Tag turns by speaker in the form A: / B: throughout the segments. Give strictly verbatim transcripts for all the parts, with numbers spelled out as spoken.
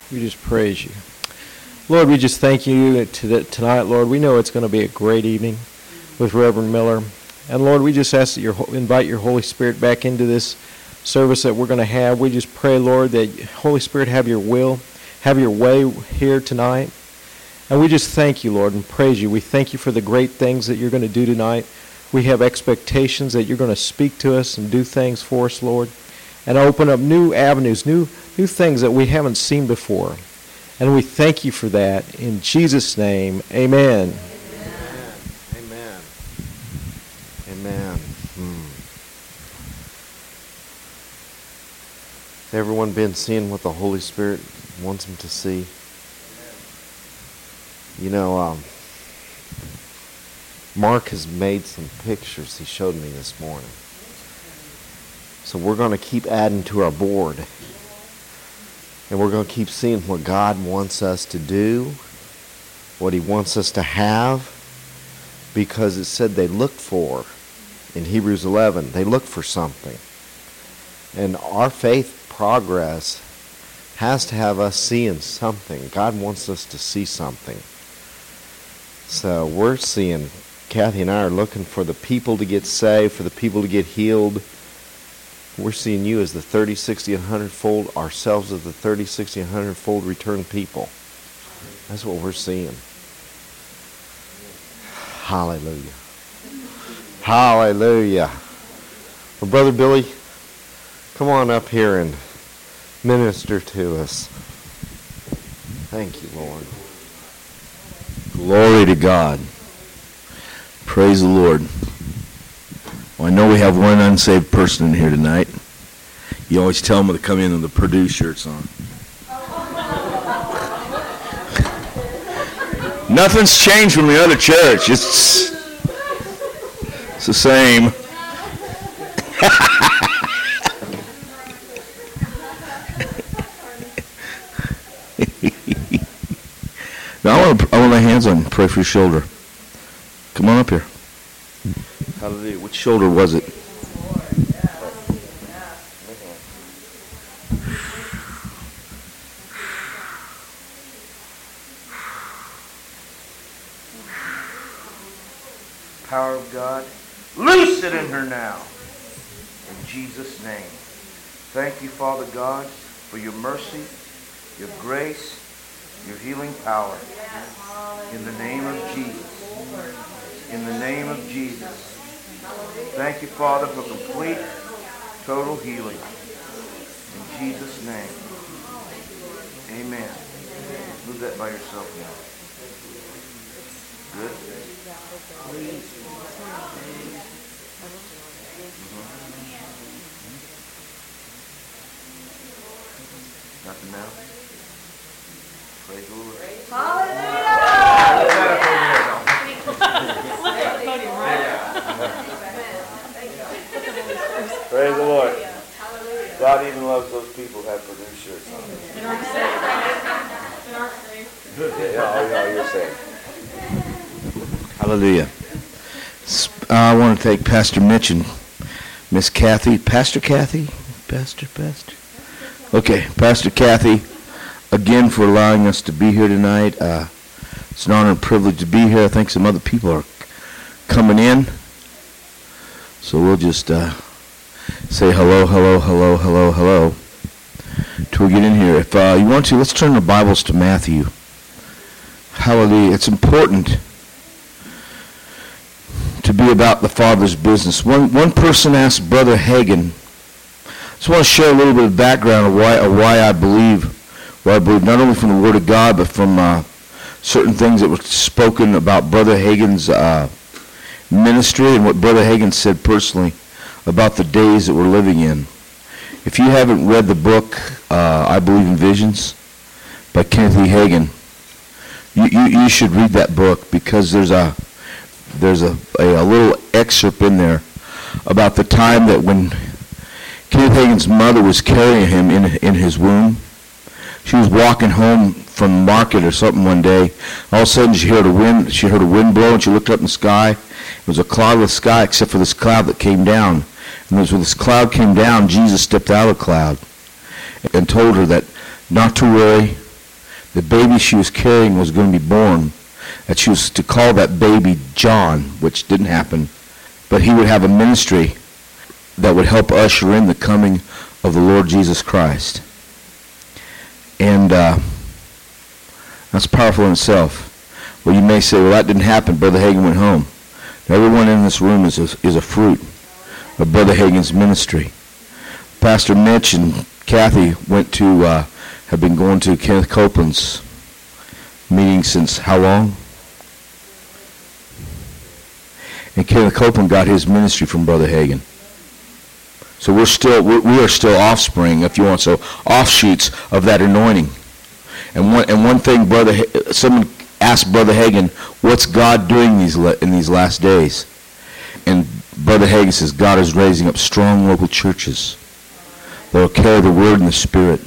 A: We just praise you. Lord, we just thank you tonight, Lord. We know it's going to be a great evening with Reverend Miller. And Lord, we just ask that you invite your Holy Spirit back into this service that we're going to have. We just pray, Lord, that Holy Spirit have your will, have your way here tonight. And we just thank you, Lord, and praise you. We thank you for the great things that you're going to do tonight. We have expectations that you're going to speak to us and do things for us, Lord, and open up new avenues, new new things that we haven't seen before. And we thank you for that. In Jesus' name, amen.
B: Amen. Amen. Amen. Hmm. Has everyone been seeing what the Holy Spirit wants them to see? You know, um, Mark has made some pictures he showed me this morning. So we're going to keep adding to our board. And we're going to keep seeing what God wants us to do, what he wants us to have, because it said they looked for, in Hebrews eleven, they looked for something. And our faith progress has to have us seeing something. God wants us to see something. So we're seeing, Kathy and I are looking for the people to get saved, for the people to get healed. We're seeing you as the thirty, sixty, and one hundred fold, ourselves as the thirty, sixty, and one hundred fold return people. That's what we're seeing. Hallelujah. Hallelujah. Well, Brother Billy, come on up here and minister to us. Thank you, Lord.
C: Glory to God. Praise the Lord. Well, I know we have one unsaved person in here tonight. You always tell them to come in with the Purdue shirts on. Nothing's changed from the other church. It's, it's the same. Now I want to I want to lay hands on you, pray for your shoulder. Come on up here. Hallelujah. Which shoulder was it?
D: Power of God, loose it in her now. In Jesus' name. Thank you, Father God, for your mercy, your grace, your healing power. In the name of Jesus. In the name of Jesus. Thank you, Father, for complete, total healing. In Jesus' name. Amen. Move that by yourself now. Good? Mm-hmm. Nothing now? Praise the Lord. Praise the Lord. God even loves those people who have Purdue shirts on. Yeah, oh, yeah, you're saved.
C: Hallelujah. I want to thank Pastor Mitch and Miss Kathy. Pastor Kathy? Pastor, Pastor. Okay, Pastor Kathy, again for allowing us to be here tonight. Uh, it's an honor and privilege to be here. I think some other people are coming in. So we'll just uh, say hello, hello, hello, hello, hello till we get in here. If uh, you want to, let's turn the Bibles to Matthew. Hallelujah. It's important to be about the Father's business. One one person asked Brother Hagin, I just want to share a little bit of background of why, of why I believe, why I believe not only from the Word of God, but from uh, certain things that were spoken about Brother Hagin's uh, ministry and what Brother Hagin said personally about the days that we're living in. If you haven't read the book, uh, I Believe in Visions, by Kenneth E. Hagin, you, you, you should read that book, because there's a there's a, a, a little excerpt in there about the time that when Kenneth Hagin's mother was carrying him in in his womb. She was walking home from market or something one day. All of a sudden she heard a wind she heard a wind blow, and she looked up in the sky. It was a cloudless sky except for this cloud that came down. And as when this cloud came down, Jesus stepped out of the cloud and told her that not to worry, the baby she was carrying was going to be born, that she was to call that baby John, which didn't happen, but he would have a ministry that would help usher in the coming of the Lord Jesus Christ. And uh, that's powerful in itself. Well, you may say, well, that didn't happen. Brother Hagin went home. Everyone in this room is a, is a fruit of Brother Hagin's ministry. Pastor Mitch and Kathy went to, uh, have been going to Kenneth Copeland's meeting since how long? And Kenneth Copeland got his ministry from Brother Hagin. So we're still, we're, we are still offspring, if you want, so offshoots of that anointing. And one, and one thing, Brother, someone asked Brother Hagin, what's God doing these in these last days? And Brother Hagin says, God is raising up strong local churches that will carry the word and the spirit.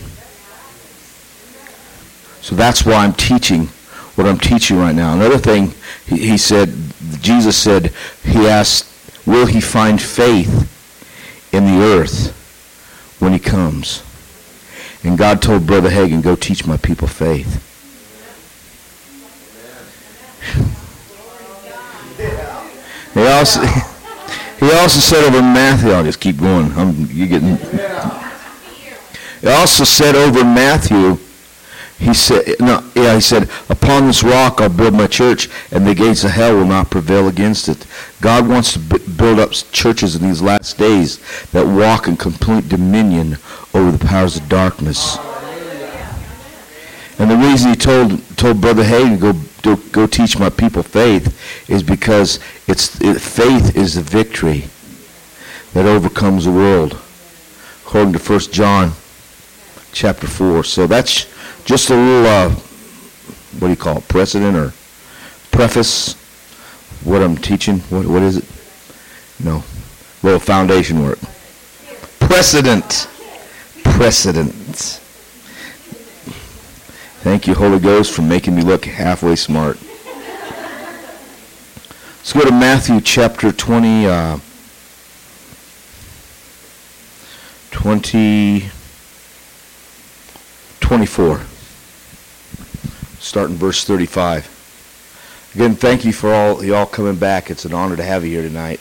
C: So that's why I'm teaching what I'm teaching right now. Another thing, he, he said, Jesus said, he asked, will he find faith in the earth when he comes? And God told Brother Hagin, go teach my people faith. He also, he also said over Matthew, I'll just keep going. I'm, you getting. He also said over Matthew, he said, no, yeah, he said, upon this rock I'll build my church, and the gates of hell will not prevail against it. God wants to b- build up churches in these last days that walk in complete dominion over the powers of darkness. And the reason he told told Brother Hagin to go to go teach my people faith is because it's it, faith is the victory that overcomes the world, according to First John chapter four. So that's just a little, uh, what do you call it, precedent or preface, what I'm teaching. What What is it? No, little foundation work. Precedent. Precedent. Thank you, Holy Ghost, for making me look halfway smart. Let's go to Matthew chapter twenty, uh, twenty, twenty-four. Starting verse thirty-five. Again, thank you for all y'all coming back. It's an honor to have you here tonight.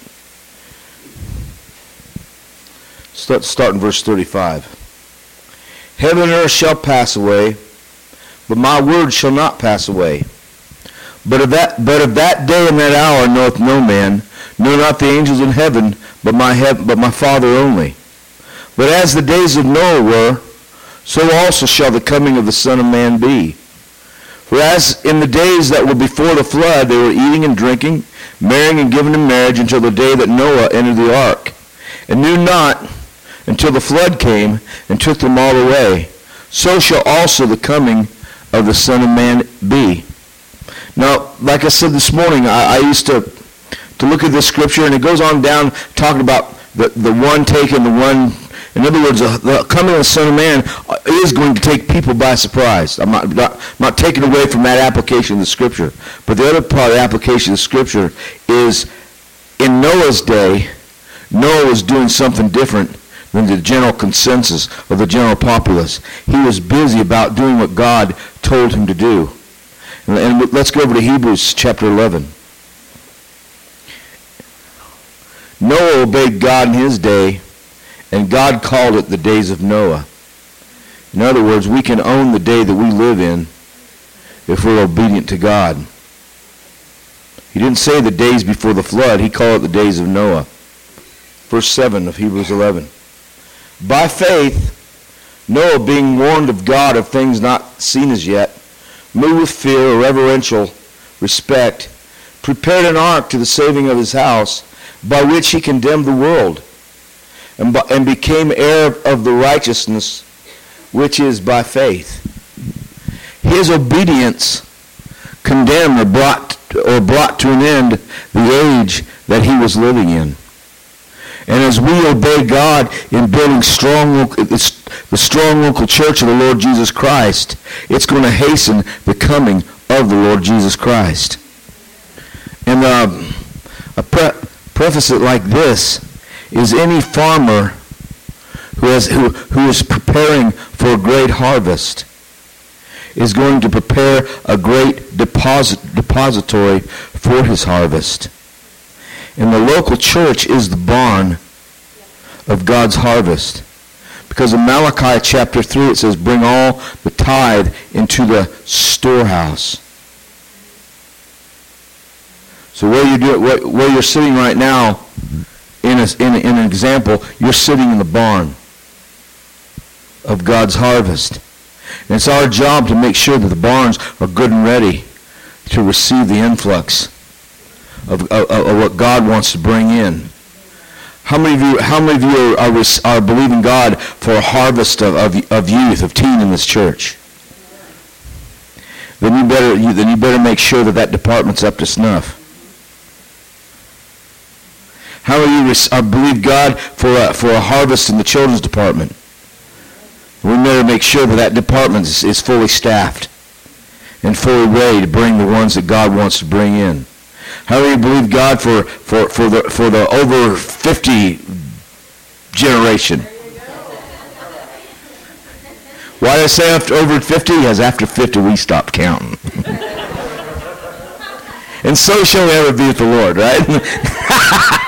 C: Start, start in verse thirty-five. Heaven and earth shall pass away, but my word shall not pass away. But of that, but of that day and that hour knoweth no man, nor not the angels in heaven, but my heaven, but my Father only. But as the days of Noah were, so also shall the coming of the Son of Man be. For as in the days that were before the flood, they were eating and drinking, marrying and giving in marriage, until the day that Noah entered the ark, and knew not until the flood came and took them all away. So shall also the coming of the Son of Man be. Now, like I said this morning, I, I used to to look at this scripture, and it goes on down talking about the, the one taken, the one, in other words, the, the coming of the Son of Man is going to take people by surprise. I'm not, not, not taking away from that application of the scripture. But the other part of the application of the scripture is, in Noah's day, Noah was doing something different than the general consensus of the general populace. He was busy about doing what God told him to do. And, and let's go over to Hebrews chapter eleven. Noah obeyed God in his day, and God called it the days of Noah. In other words, we can own the day that we live in if we're obedient to God. He didn't say the days before the flood. He called it the days of Noah. Verse seven of Hebrews eleven. By faith, Noah, being warned of God of things not seen as yet, moved with fear or reverential respect, prepared an ark to the saving of his house, by which he condemned the world, and, by, and became heir of the righteousness which is by faith. His obedience condemned or brought or brought to an end the age that he was living in. And as we obey God in building strong, the strong local church of the Lord Jesus Christ, it's going to hasten the coming of the Lord Jesus Christ. And uh, I pre- preface it like this: is any farmer who has who who is preparing for a great harvest, is going to prepare a great deposit, depository for his harvest. And the local church is the barn of God's harvest. Because in Malachi chapter three it says, bring all the tithe into the storehouse. So where, you do, where, where you're sitting right now, in, a, in, a, in an example, you're sitting in the barn of God's harvest. And it's our job to make sure that the barns are good and ready to receive the influx of, of, of what God wants to bring in. How many of you, how many of you are, are, are believing God for a harvest of, of, of youth, of teen in this church? Then you better you, then you better make sure that that department's up to snuff. How many of you are believe God for a, for a harvest in the children's department? We better make sure that that department is, is fully staffed and fully ready to bring the ones that God wants to bring in. How do you believe God for, for, for the for the over fifty generation? Why did I say after over fifty? Because after fifty we stopped counting. And so shall we ever be with the Lord, right?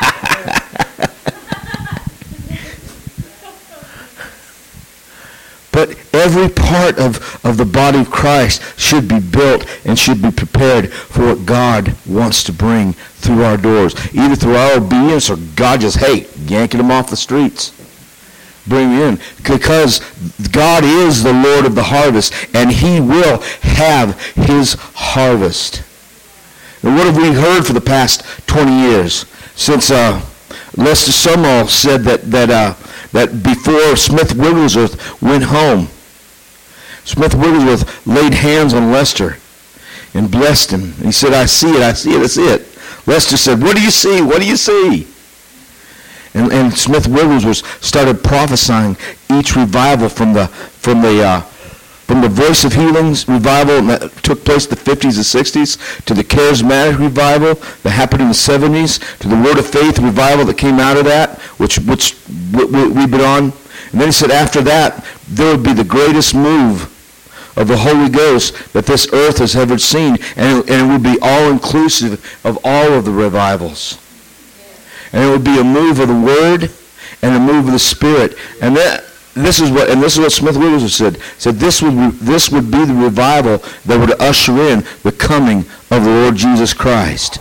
C: But every part of, of the body of Christ should be built and should be prepared for what God wants to bring through our doors. Either through our obedience or God just, hey, yanking them off the streets. Bring them in. Because God is the Lord of the harvest, and he will have his harvest. And what have we heard for the past twenty years? Since uh, Lester Sumrall said that, that uh, that before Smith Wigglesworth went home, Smith Wigglesworth laid hands on Lester and blessed him. And he said, I see it, I see it, I see it. Lester said, what do you see? What do you see? And, and Smith Wigglesworth started prophesying each revival from the from the uh, from the Voice of Healings revival that took place in the fifties and sixties, to the Charismatic revival that happened in the seventies, to the Word of Faith revival that came out of that, which which we, we, we've been on. And then he said after that, there would be the greatest move of the Holy Ghost that this earth has ever seen, and, and it would be all-inclusive of all of the revivals. And it would be a move of the Word and a move of the Spirit. And that This is what, and this is what Smith Wigglesworth said. Said this would be, this would be the revival that would usher in the coming of the Lord Jesus Christ.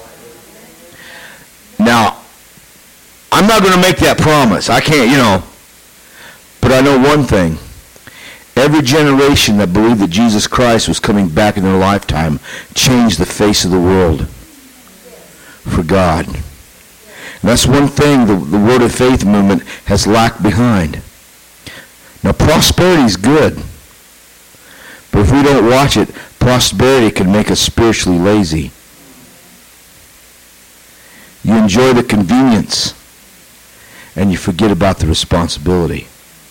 C: Now, I'm not going to make that promise. I can't, you know. But I know one thing. Every generation that believed that Jesus Christ was coming back in their lifetime changed the face of the world for God. And that's one thing the, the Word of Faith movement has lagged behind. Now, prosperity is good, but if we don't watch it, prosperity can make us spiritually lazy. You enjoy the convenience, and you forget about the responsibility.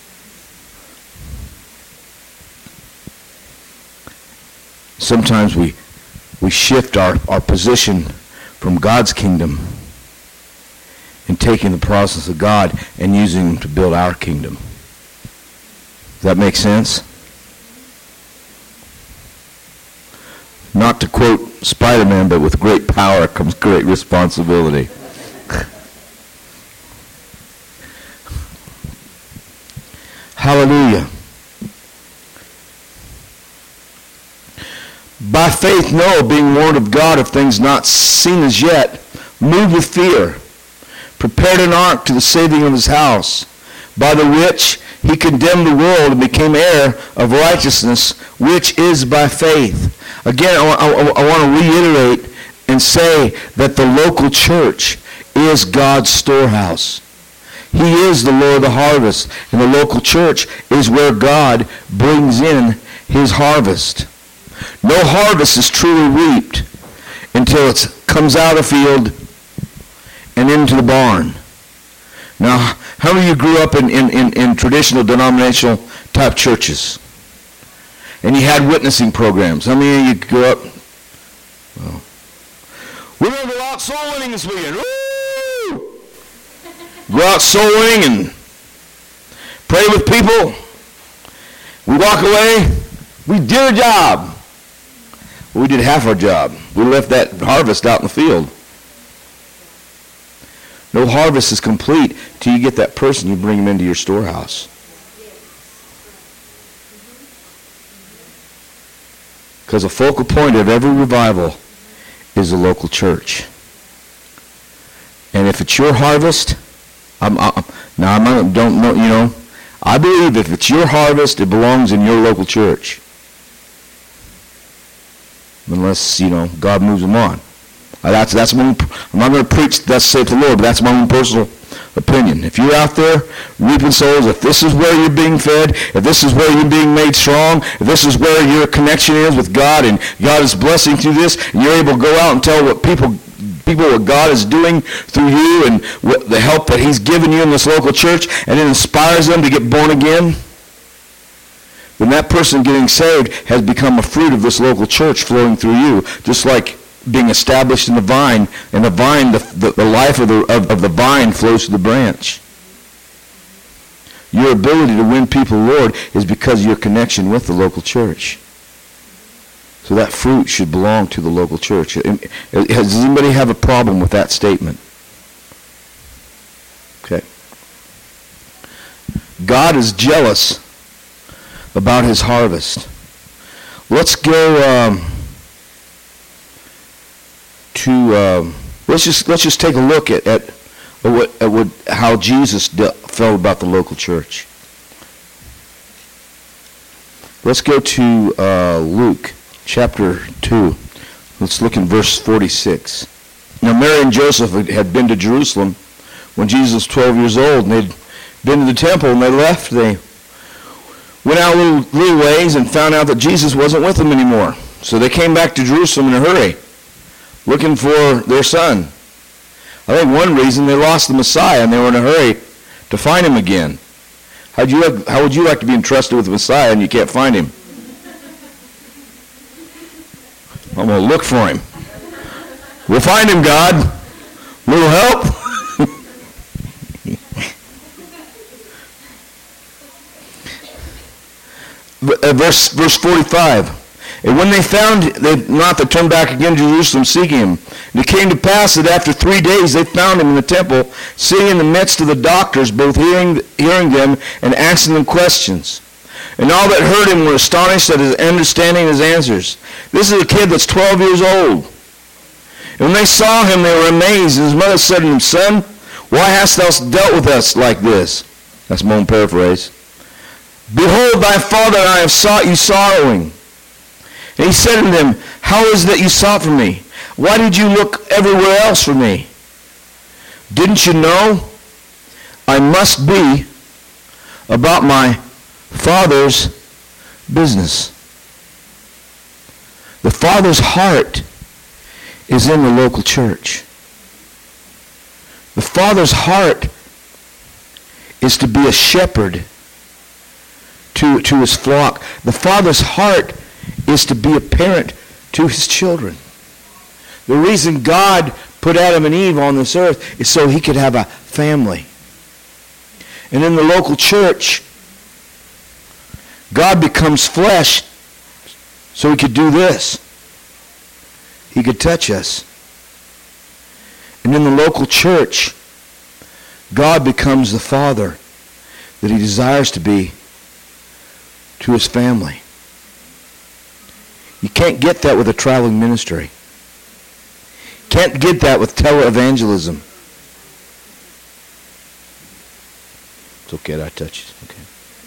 C: Sometimes we, we shift our, our position from God's kingdom and taking the process of God and using them to build our kingdom. Does that make sense? Not to quote Spider-Man, but with great power comes great responsibility. Hallelujah. By faith Noah, being warned of God of things not seen as yet, moved with fear, prepared an ark to the saving of his house, by the which he condemned the world and became heir of righteousness, which is by faith. Again, I, I, I want to reiterate and say that the local church is God's storehouse. He is the Lord of the harvest, and the local church is where God brings in his harvest. No harvest is truly reaped until it comes out of the field and into the barn. Now, how many of you grew up in, in, in, in traditional denominational type churches? And you had witnessing programs. How many of you grew up? Well, we're going to go out soul winning this weekend. Woo! Go out soul winning and pray with people. We walk away. We did our job. We did half our job. We left that harvest out in the field. No harvest is complete till you get that person, you bring them into your storehouse. Because the focal point of every revival is the local church. And if it's your harvest, I'm, I'm, now I don't know, you know, I believe if it's your harvest, it belongs in your local church. Unless, you know, God moves them on. Uh, that's that's my own, I'm not going to preach, that's saith the Lord, but that's my own personal opinion. If you're out there reaping souls, if this is where you're being fed, if this is where you're being made strong, if this is where your connection is with God, and God is blessing through this, and you're able to go out and tell what people people what God is doing through you and what, the help that he's given you in this local church, and it inspires them to get born again, then that person getting saved has become a fruit of this local church flowing through you, just like being established in the vine, and the vine, the, the, the life of the, of, of the vine flows to the branch. Your ability to win people, Lord, is because of your connection with the local church. So that fruit should belong to the local church. Does anybody have a problem with that statement? Okay. God is jealous about his harvest. Let's go um, to um, let's just let's just take a look at at what, at what how Jesus de- felt about the local church. Let's go to uh, Luke chapter two. Let's look in verse forty-six. Now Mary and Joseph had been to Jerusalem when Jesus was twelve years old, and they'd been to the temple, and they left. They went out a little, little ways and found out that Jesus wasn't with them anymore. So they came back to Jerusalem in a hurry, looking for their son. I think one reason they lost the Messiah, and they were in a hurry to find him again. How'd you like, how would you like to be entrusted with the Messiah and you can't find him? I'm going to look for him. We'll find him, God. Little help? verse, verse forty-five. And when they found they not, they turned back again to Jerusalem seeking him. And it came to pass that after three days they found him in the temple, sitting in the midst of the doctors, both hearing, hearing them and asking them questions. And all that heard him were astonished at his understanding his answers. This is a kid that's twelve years old. And when they saw him, they were amazed. And his mother said to him, Son, why hast thou dealt with us like this? That's my own paraphrase. Behold, thy father and I have sought you sorrowing. And he said to them, How is it that you sought for me? Why did you look everywhere else for me? Didn't you know I must be about my Father's business? The Father's heart is in the local church. The Father's heart is to be a shepherd to, to his flock. The Father's heart is to be a parent to his children. The reason God put Adam and Eve on this earth is so he could have a family. And in the local church, God becomes flesh so he could do this. He could touch us. And in the local church, God becomes the father that he desires to be to his family. You can't get that with a traveling ministry. Can't get that with televangelism. It's okay that I touch it. Okay.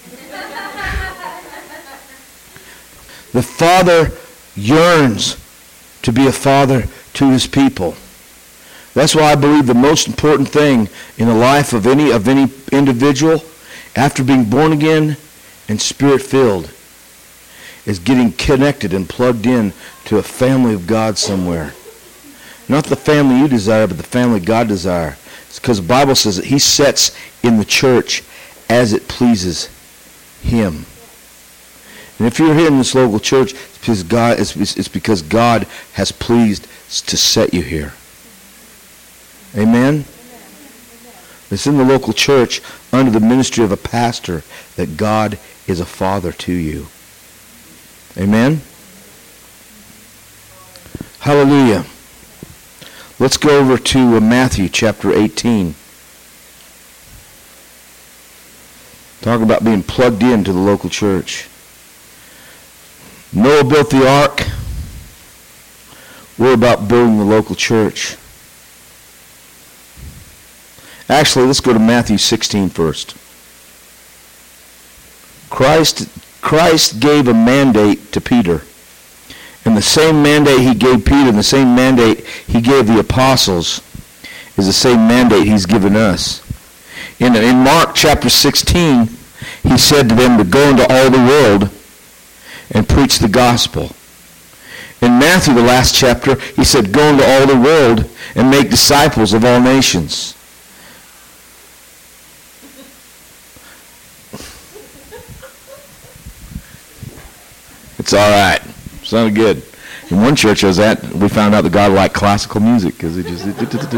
C: The Father yearns to be a father to his people. That's why I believe the most important thing in the life of any of any individual after being born again and spirit-filled is getting connected and plugged in to a family of God somewhere. Not the family you desire, but the family God desires. It's because the Bible says that he sets in the church as it pleases him. And if you're here in this local church, it's because God, it's, it's because God has pleased to set you here. Amen? It's in the local church under the ministry of a pastor that God is a father to you. Amen? Hallelujah. Let's go over to uh, Matthew chapter eighteen. Talk about being plugged into the local church. Noah built the ark. We're about building the local church. Actually, let's go to Matthew sixteen first. Christ, Christ gave a mandate to Peter. And the same mandate he gave Peter, and the same mandate he gave the apostles, is the same mandate he's given us. In, in Mark chapter sixteen, he said to them to go into all the world and preach the gospel. In Matthew, the last chapter, he said, go into all the world and make disciples of all nations. It's all right. Sounded good. In one church I was at, we found out that God liked classical music because it just...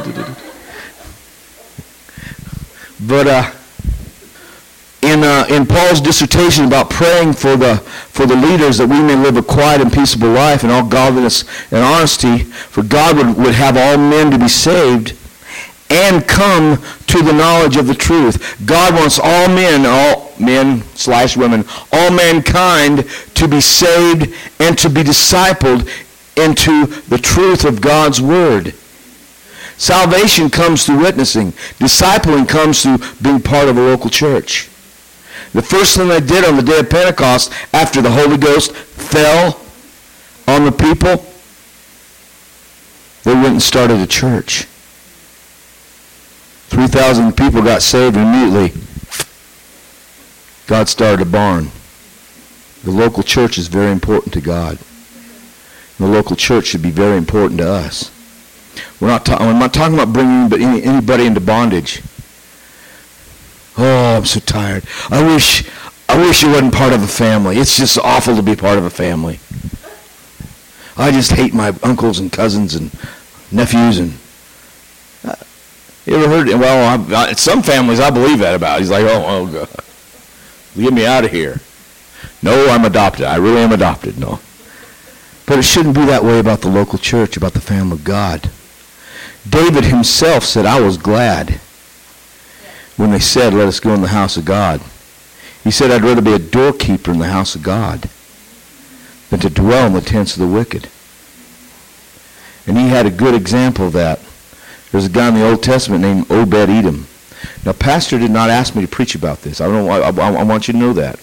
C: But uh, in uh, in Paul's dissertation about praying for the for the leaders that we may live a quiet and peaceable life in all godliness and honesty, for God would, would have all men to be saved and come to the knowledge of the truth. God wants all men, all men slash women, all mankind to be saved and to be discipled into the truth of God's word. Salvation comes through witnessing. Discipling comes through being part of a local church. The first thing they did on the day of Pentecost after the Holy Ghost fell on the people, they went and started a church. three thousand people got saved immediately. God started a barn. The local church is very important to God. The local church should be very important to us. We're not ta- I'm not talking about bringing anybody into bondage. Oh, I'm so tired. I wish I wish you wasn't part of a family. It's just awful to be part of a family. I just hate my uncles and cousins and nephews. And uh, you ever heard? Well, I, I, some families I believe that about. He's like, oh, oh, God, get me out of here. No, I'm adopted. I really am adopted. No. But it shouldn't be that way about the local church, about the family of God. David himself said, I was glad when they said, let us go in the house of God. He said, I'd rather be a doorkeeper in the house of God than to dwell in the tents of the wicked. And he had a good example of that. There's a guy in the Old Testament named Obed-Edom. Now, Pastor did not ask me to preach about this. I don't. I, I, I want you to know that.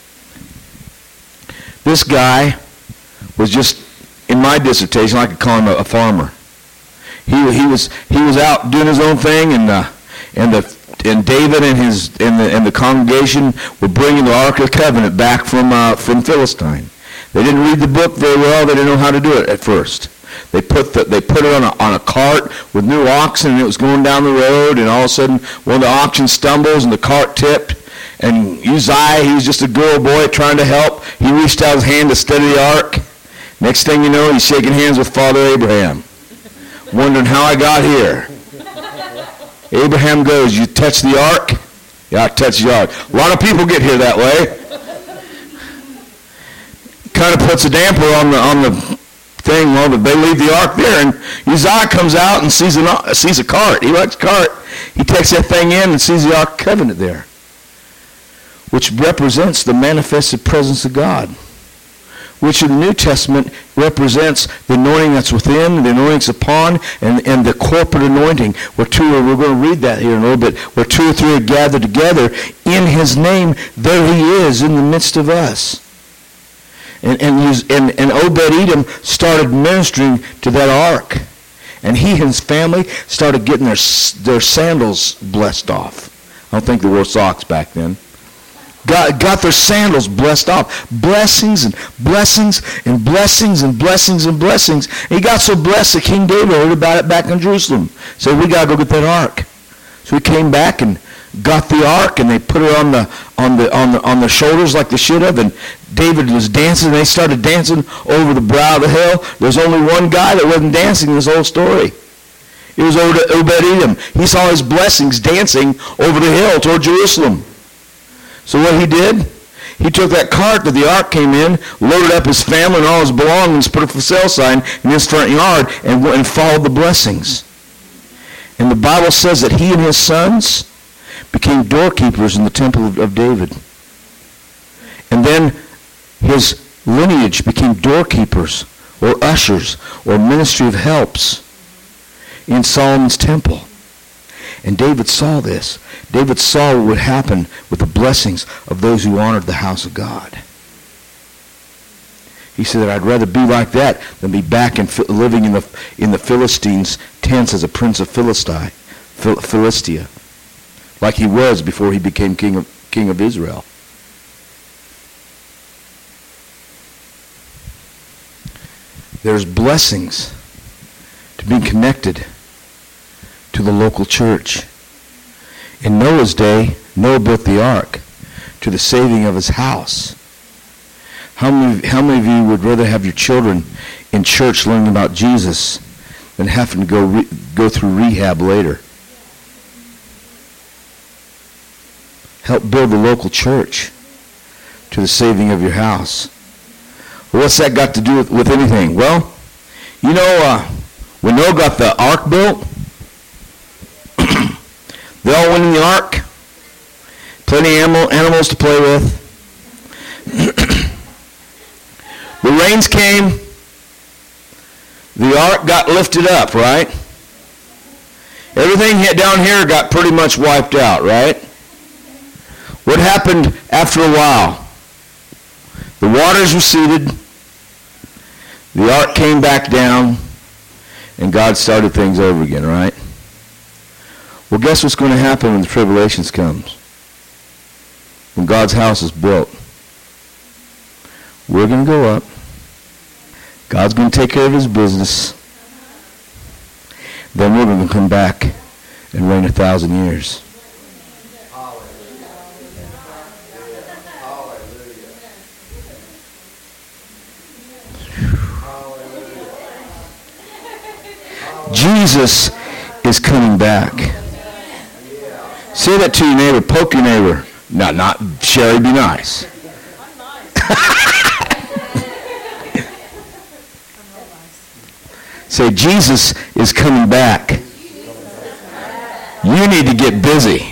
C: This guy was just, in my dissertation, I could call him a, a farmer. He he was he was out doing his own thing, and uh, and the and David and his and the and the congregation were bringing the Ark of the Covenant back from uh, from Philistine. They didn't read the book very well. They didn't know how to do it at first. They put the, they put it on a on a cart with new oxen, and it was going down the road. And all of a sudden, one of the oxen stumbles, and the cart tipped. And Uzziah, he was just a girl boy trying to help. He reached out his hand to steady the ark. Next thing you know, he's shaking hands with Father Abraham, wondering how I got here. Abraham goes, you touch the ark? Yeah, I touched the ark. A lot of people get here that way. Kind of puts a damper on the on the thing. Well, but they leave the ark there, and Uzziah comes out and sees an sees a cart. He likes a cart. He takes that thing in and sees the Ark of the Covenant there, which represents the manifested presence of God, which in the New Testament represents the anointing that's within, the anointing that's upon, and, and the corporate anointing. Where two, or we're going to read that here in a little bit, where two or three are gathered together in his name, there he is in the midst of us. And and, and, and Obed-Edom started ministering to that ark. And he and his family started getting their their sandals blessed off. I don't think there were socks back then. Got, got their sandals blessed off. Blessings and blessings and blessings and blessings and blessings. And he got so blessed that King David heard about it back in Jerusalem. Said, we got to go get that ark. So he came back and got the ark, and they put it on the on the on the on the shoulders like they should have. And David was dancing, and they started dancing over the brow of the hill. There's only one guy that wasn't dancing in this whole story. It was Obed-Edom. He saw his blessings dancing over the hill toward Jerusalem. So what he did, He took that cart that the ark came in, loaded up his family and all his belongings, put a for sale sign in his front yard, and went and followed the blessings. And the Bible says that he and his sons became doorkeepers in the temple of, of David. And then his lineage became doorkeepers or ushers or ministry of helps in Solomon's temple. And David saw this. David saw what would happen with the blessings of those who honored the house of God. He said that I'd rather be like that than be back and living in the in the Philistines' tents as a prince of Philistine, Phil, Philistia, like he was before he became king of king of Israel. There's blessings to being connected to the local church. In Noah's day, Noah built the ark to the saving of his house. How many, how many of you would rather have your children in church learning about Jesus than having to go re, go through rehab later? Help build the local church to the saving of your house. Well, what's that got to do with, with anything? Well, you know, uh, when Noah got the ark built, they all went in the ark. Plenty of animal, animals to play with. The rains came. The ark got lifted up, right? Everything down here got pretty much wiped out, right? What happened after a while? The waters receded. The ark came back down. And God started things over again, right? Well, guess what's going to happen when the tribulations comes? When God's house is built. We're going to go up. God's going to take care of his business. Then we're going to come back and reign a thousand years. Jesus is coming back. Say that to your neighbor. Poke your neighbor. No, not Sherry, be nice. Say, Jesus is coming back. You need to get busy.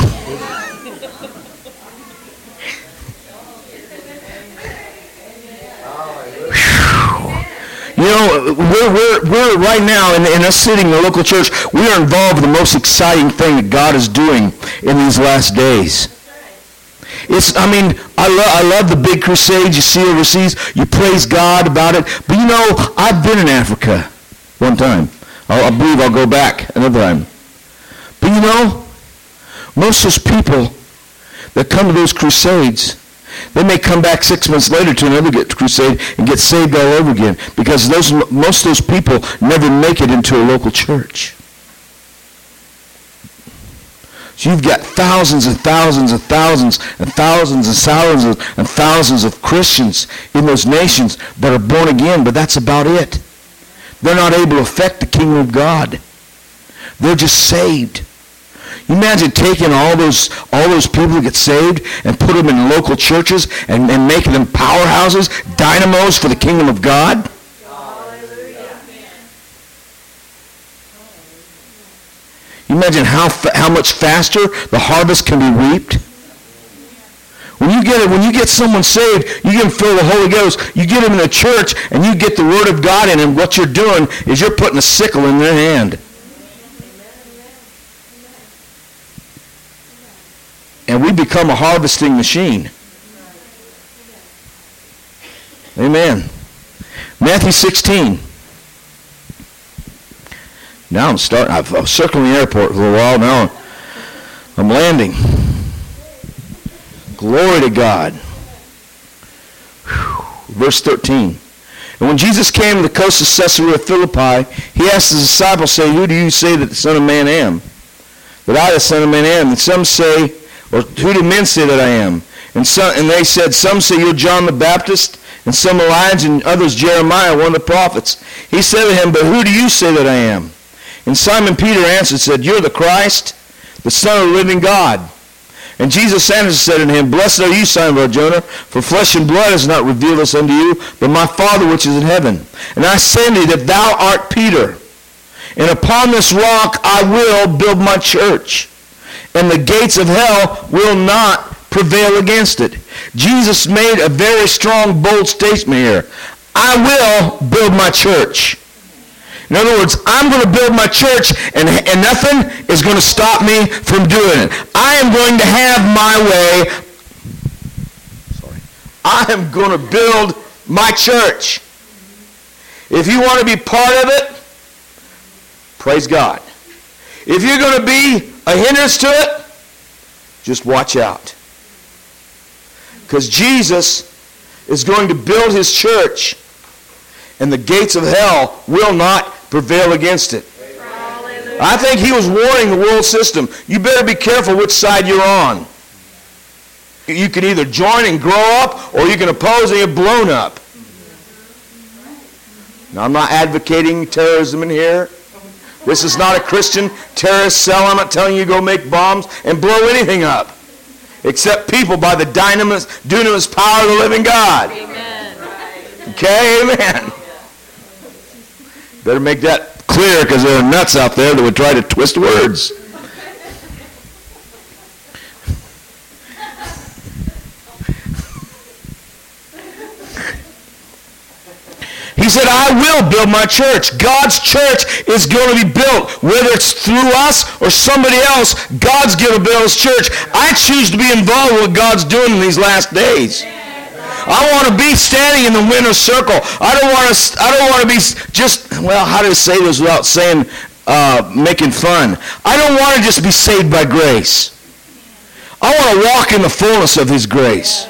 C: You know, we're, we're, we're right now, in, in us sitting in the local church, we are involved in the most exciting thing that God is doing in these last days. It's, I mean, I, lo- I love the big crusades you see overseas. You praise God about it. But you know, I've been in Africa one time. I'll, I believe I'll go back another time. But you know, most of those people that come to those crusades, they may come back six months later to another crusade and get saved all over again, because those most of those people never make it into a local church. So you've got thousands and thousands and thousands and thousands and thousands and thousands of Christians in those nations that are born again, but that's about it. They're not able to affect the kingdom of God. They're just saved. You imagine taking all those all those people who get saved and put them in local churches and, and making them powerhouses, dynamos for the kingdom of God? You imagine how how much faster the harvest can be reaped? When you get it, when you get someone saved, you get them filled with the Holy Ghost, you get them in the church, and you get the Word of God in, and what you're doing is you're putting a sickle in their hand. And we become a harvesting machine. Amen. Matthew sixteen. Now I'm starting. I've, I was circling the airport for a while. Now I'm landing. Glory to God. Whew. Verse thirteen. And when Jesus came to the coast of Caesarea Philippi, he asked his disciples, saying, "Who do you say that the Son of Man am? That I, the Son of Man, am?" And some say, or who do men say that I am? And some, and they said, some say you're John the Baptist, and some Elijah, and others Jeremiah, one of the prophets. He said to him, "But who do you say that I am?" And Simon Peter answered, said, "You're the Christ, the Son of the living God." And Jesus answered and said unto him, Blessed are you, Simon Bar-Jonah, for flesh and blood has not revealed this unto you, but my Father which is in heaven. And I say unto thee that thou art Peter, and upon this rock I will build my church, and the gates of hell will not prevail against it. Jesus made a very strong, bold statement here. I will build my church. In other words, I'm going to build my church, and, and nothing is going to stop me from doing it. I am going to have my way. Sorry. I am going to build my church. If you want to be part of it, praise God. If you're going to be a hindrance to it, just watch out. Because Jesus is going to build his church, and the gates of hell will not prevail against it. Hallelujah. I think he was warning the world system. You better be careful which side you're on. You can either join and grow up, or you can oppose and get blown up. Now, I'm not advocating terrorism in here. This is not a Christian terrorist cell. I'm not telling you to go make bombs and blow anything up, except people by the dynamis, dunamis power of the living God. Amen. Okay, amen. Better make that clear, because there are nuts out there that would try to twist words. He said, I will build my church. God's church is going to be built. Whether it's through us or somebody else, God's going to build his church. I choose to be involved with what God's doing in these last days. I want to be standing in the winner's circle. I don't want to, I don't want to be just, well, how do I say this without saying, uh, making fun? I don't want to just be saved by grace. I want to walk in the fullness of his grace.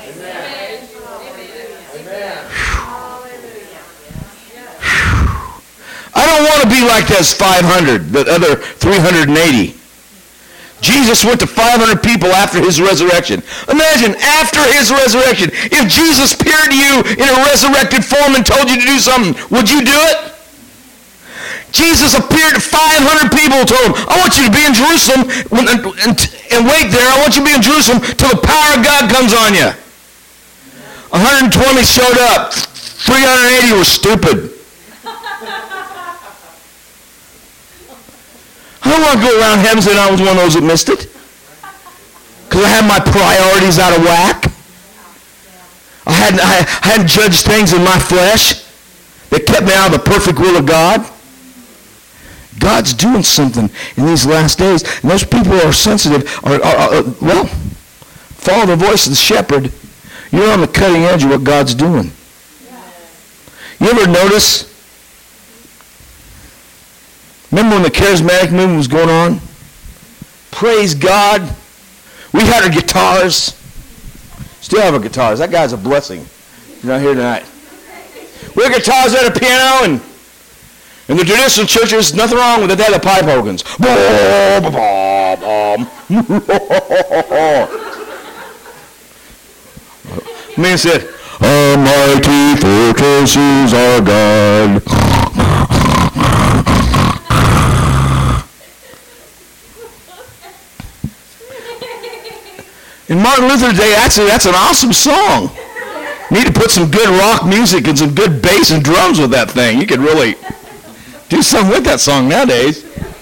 C: I don't want to be like those five hundred, the other three hundred eighty. Jesus went to five hundred people after his resurrection. Imagine, after his resurrection, if Jesus appeared to you in a resurrected form and told you to do something, would you do it? Jesus appeared to five hundred people and told them, I want you to be in Jerusalem and, and, and wait there. I want you to be in Jerusalem till the power of God comes on you. one hundred twenty showed up. three hundred eighty were stupid. I don't want to go around heaven saying I was one of those that missed it, because I had my priorities out of whack. I hadn't, I, I hadn't judged things in my flesh that kept me out of the perfect will of God. God's doing something in these last days, and those people who are sensitive, are, are, are, well, follow the voice of the shepherd. You're on the cutting edge of what God's doing. You ever notice? Remember when the charismatic movement was going on? Praise God. We had our guitars. Still have our guitars. That guy's a blessing. He's not here tonight. We had guitars, we had a piano, and in the traditional churches, nothing wrong with it. They had the pipe organs. Man said, a mighty fortress is our God. In Martin Luther's day, actually, that's an awesome song. You need to put some good rock music and some good bass and drums with that thing. You could really do something with that song nowadays.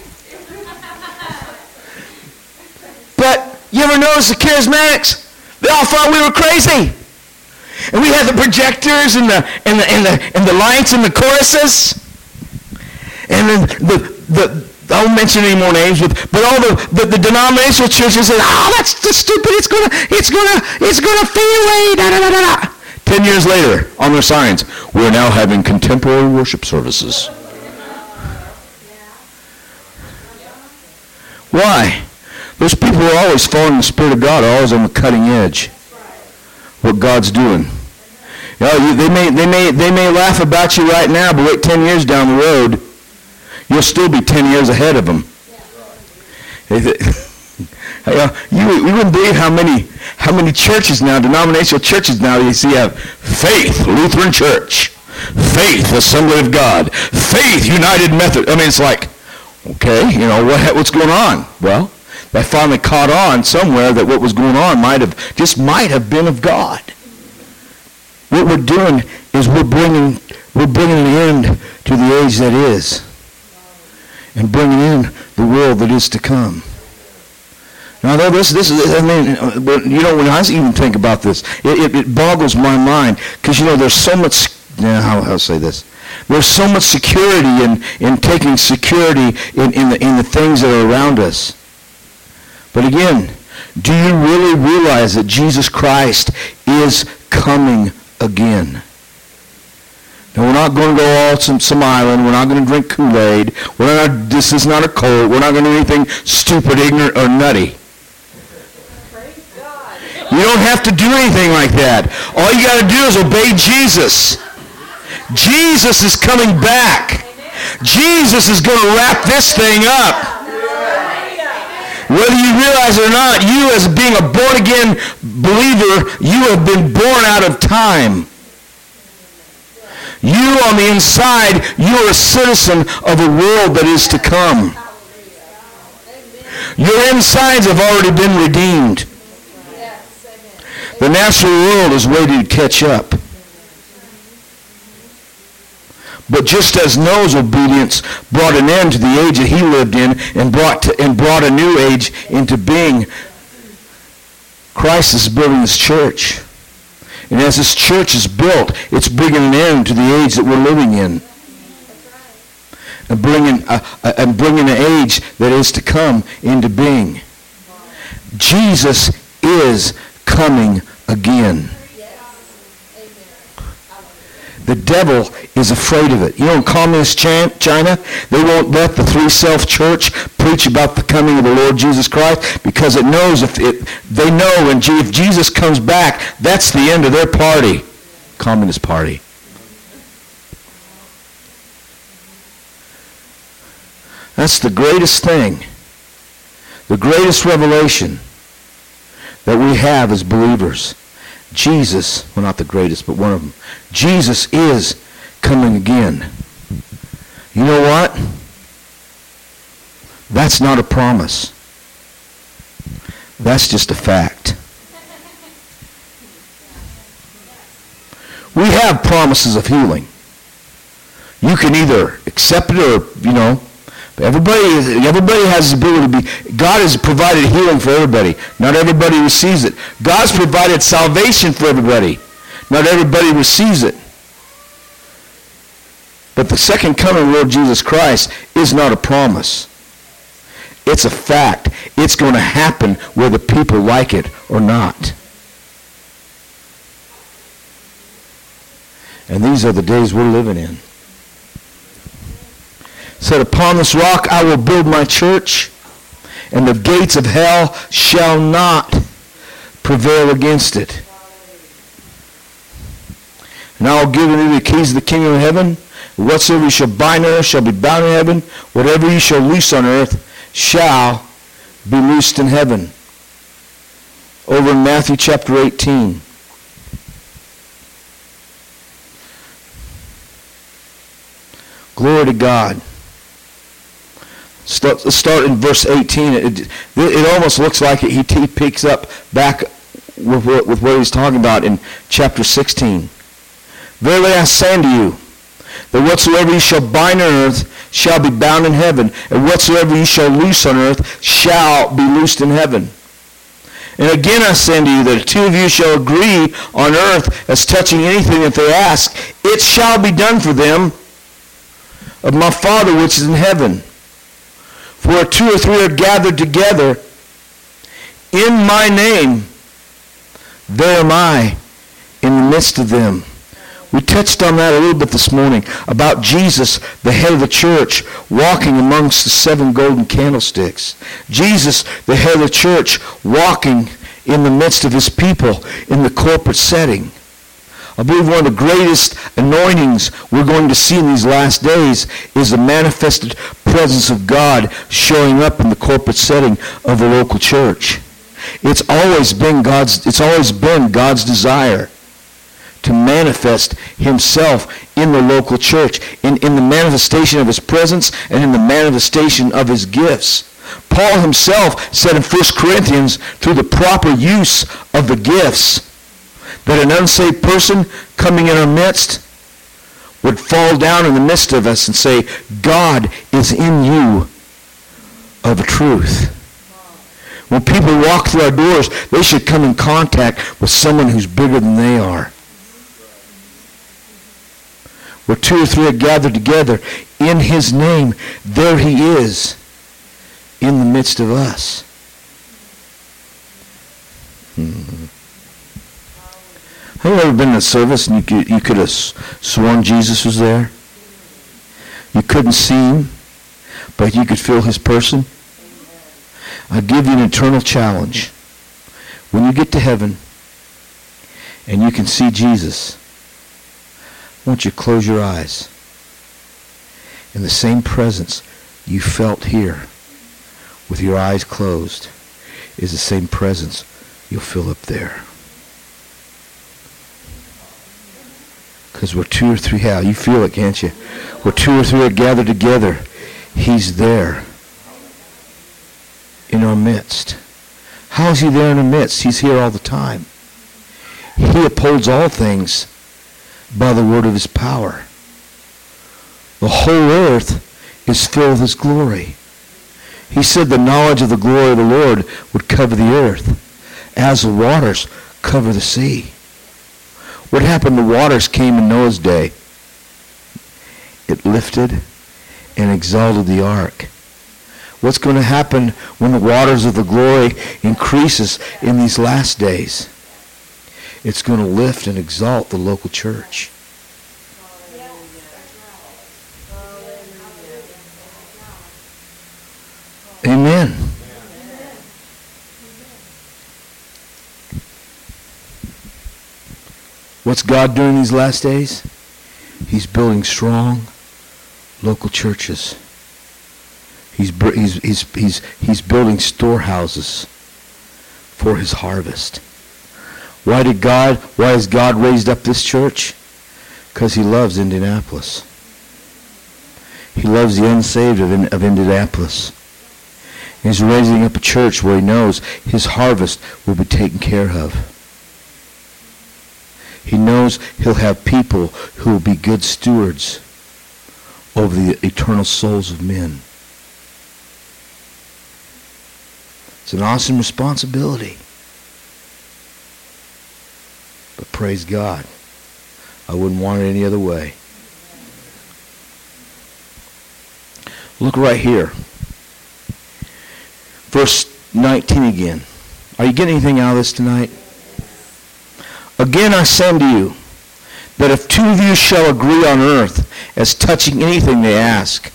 C: But you ever notice the charismatics? They all thought we were crazy. And we had the projectors and the and the and the and the lights and the choruses. And then the the I won't mention any more names, but, but all the, the, the denominational churches said, oh, that's just stupid. It's gonna it's gonna it's gonna fade away. Da, da, da, da, da. Ten years later, on their signs, we're now having contemporary worship services. Why? Those people who are always following the Spirit of God are always on the cutting edge. What God's doing. You know, you, they may they may they may laugh about you right now, but wait ten years down the road, you'll still be ten years ahead of them. You, you wouldn't believe how many how many churches now, denominational churches now, you see have Faith Lutheran Church, Faith Assembly of God, Faith United Methodist. I mean, it's like, okay, you know, what what's going on? Well, that finally caught on somewhere that what was going on might have, just might have been of God. What we're doing is we're bringing, we're bringing an end to the age that is, and bringing in the world that is to come. Now, this, this is, I mean, you know, when I even think about this, it, it, it boggles my mind, because, you know, there's so much, now, how, how say this? There's so much security in, in taking security in, in, the, in the things that are around us. But again, do you really realize that Jesus Christ is coming again? Now, we're not going to go all some, some island. We're not going to drink Kool-Aid. We're not, this is not a cult. We're not going to do anything stupid, ignorant, or nutty. You don't have to do anything like that. All you got to do is obey Jesus. Jesus is coming back. Jesus is going to wrap this thing up. Whether you realize it or not, you as being a born-again believer, you have been born out of time. You on the inside, you are a citizen of a world that is to come. Your insides have already been redeemed. The natural world is waiting to catch up. But just as Noah's obedience brought an end to the age that he lived in and brought to, and brought a new age into being, Christ is building his church. And as this church is built, it's bringing an end to the age that we're living in. And bringing, a, a, and bringing an age that is to come into being. Jesus is coming again. The devil is afraid of it. You know, in communist China, they won't let the three-self church preach about the coming of the Lord Jesus Christ because it knows if it, they know when if Jesus comes back, that's the end of their party, Communist Party. That's the greatest thing, the greatest revelation that we have as believers. Jesus, well, not the greatest, but one of them. Jesus is coming again. You know what? That's not a promise. That's just a fact. We have promises of healing. You can either accept it or, you know, everybody, everybody has the ability to be, God has provided healing for everybody. Not everybody receives it. God's provided salvation for everybody. Not everybody receives it. But the second coming of Lord Jesus Christ is not a promise. It's a fact. It's going to happen whether people like it or not. And these are the days we're living in. Said, upon this rock I will build my church, and the gates of hell shall not prevail against it. And I will give unto you the keys of the kingdom of heaven. Whatsoever you shall bind on earth shall be bound in heaven. Whatever you shall loose on earth shall be loosed in heaven. Over in Matthew chapter eighteen. Glory to God. Start, let's start in verse eighteen. It, it, it almost looks like he, he picks up back with, with what he's talking about in chapter sixteen. Verily I say unto you, that whatsoever you shall bind on earth shall be bound in heaven, and whatsoever you shall loose on earth shall be loosed in heaven. And again I say unto you, that if two of you shall agree on earth as touching anything that they ask, it shall be done for them of my Father which is in heaven. For where two or three are gathered together in my name, there am I in the midst of them. We touched on that a little bit this morning, about Jesus, the head of the church, walking amongst the seven golden candlesticks. Jesus, the head of the church, walking in the midst of his people in the corporate setting. I believe one of the greatest anointings we're going to see in these last days is the manifested presence of God showing up in the corporate setting of the local church. It's always been God's, it's always been God's desire to manifest himself in the local church, in, in the manifestation of his presence and in the manifestation of his gifts. Paul himself said in First Corinthians, through the proper use of the gifts, that an unsaved person coming in our midst would fall down in the midst of us and say, God is in you of a truth. When people walk through our doors, they should come in contact with someone who's bigger than they are. Where two or three are gathered together in his name, there he is in the midst of us. Hmm. Have you ever been in a service and you could, you could have sworn Jesus was there? You couldn't see him, but you could feel his person? I'll give you an eternal challenge. When you get to heaven and you can see Jesus, I want you to close your eyes. In the same presence you felt here with your eyes closed is the same presence you'll feel up there. Because where two or three, how you feel it, can't you? Where two or three are gathered together, he's there in our midst. How is he there in our midst? He's here all the time. He upholds all things by the word of his power. The whole earth is filled with his glory. He said the knowledge of the glory of the Lord would cover the earth as the waters cover the sea. What happened? The waters came in Noah's day. It lifted and exalted the ark. What's going to happen when the waters of the glory increases in these last days? It's going to lift and exalt the local church. Amen. What's God doing these last days? He's building strong local churches. He's, he's, he's, he's, he's building storehouses for his harvest. Why did God, why has God raised up this church? Because he loves Indianapolis. He loves the unsaved of, of Indianapolis. He's raising up a church where he knows his harvest will be taken care of. He knows he'll have people who will be good stewards over the eternal souls of men. It's an awesome responsibility. But praise God, I wouldn't want it any other way. Look right here. Verse nineteen again. Are you getting anything out of this tonight? Again I say unto you, that if two of you shall agree on earth as touching anything they ask,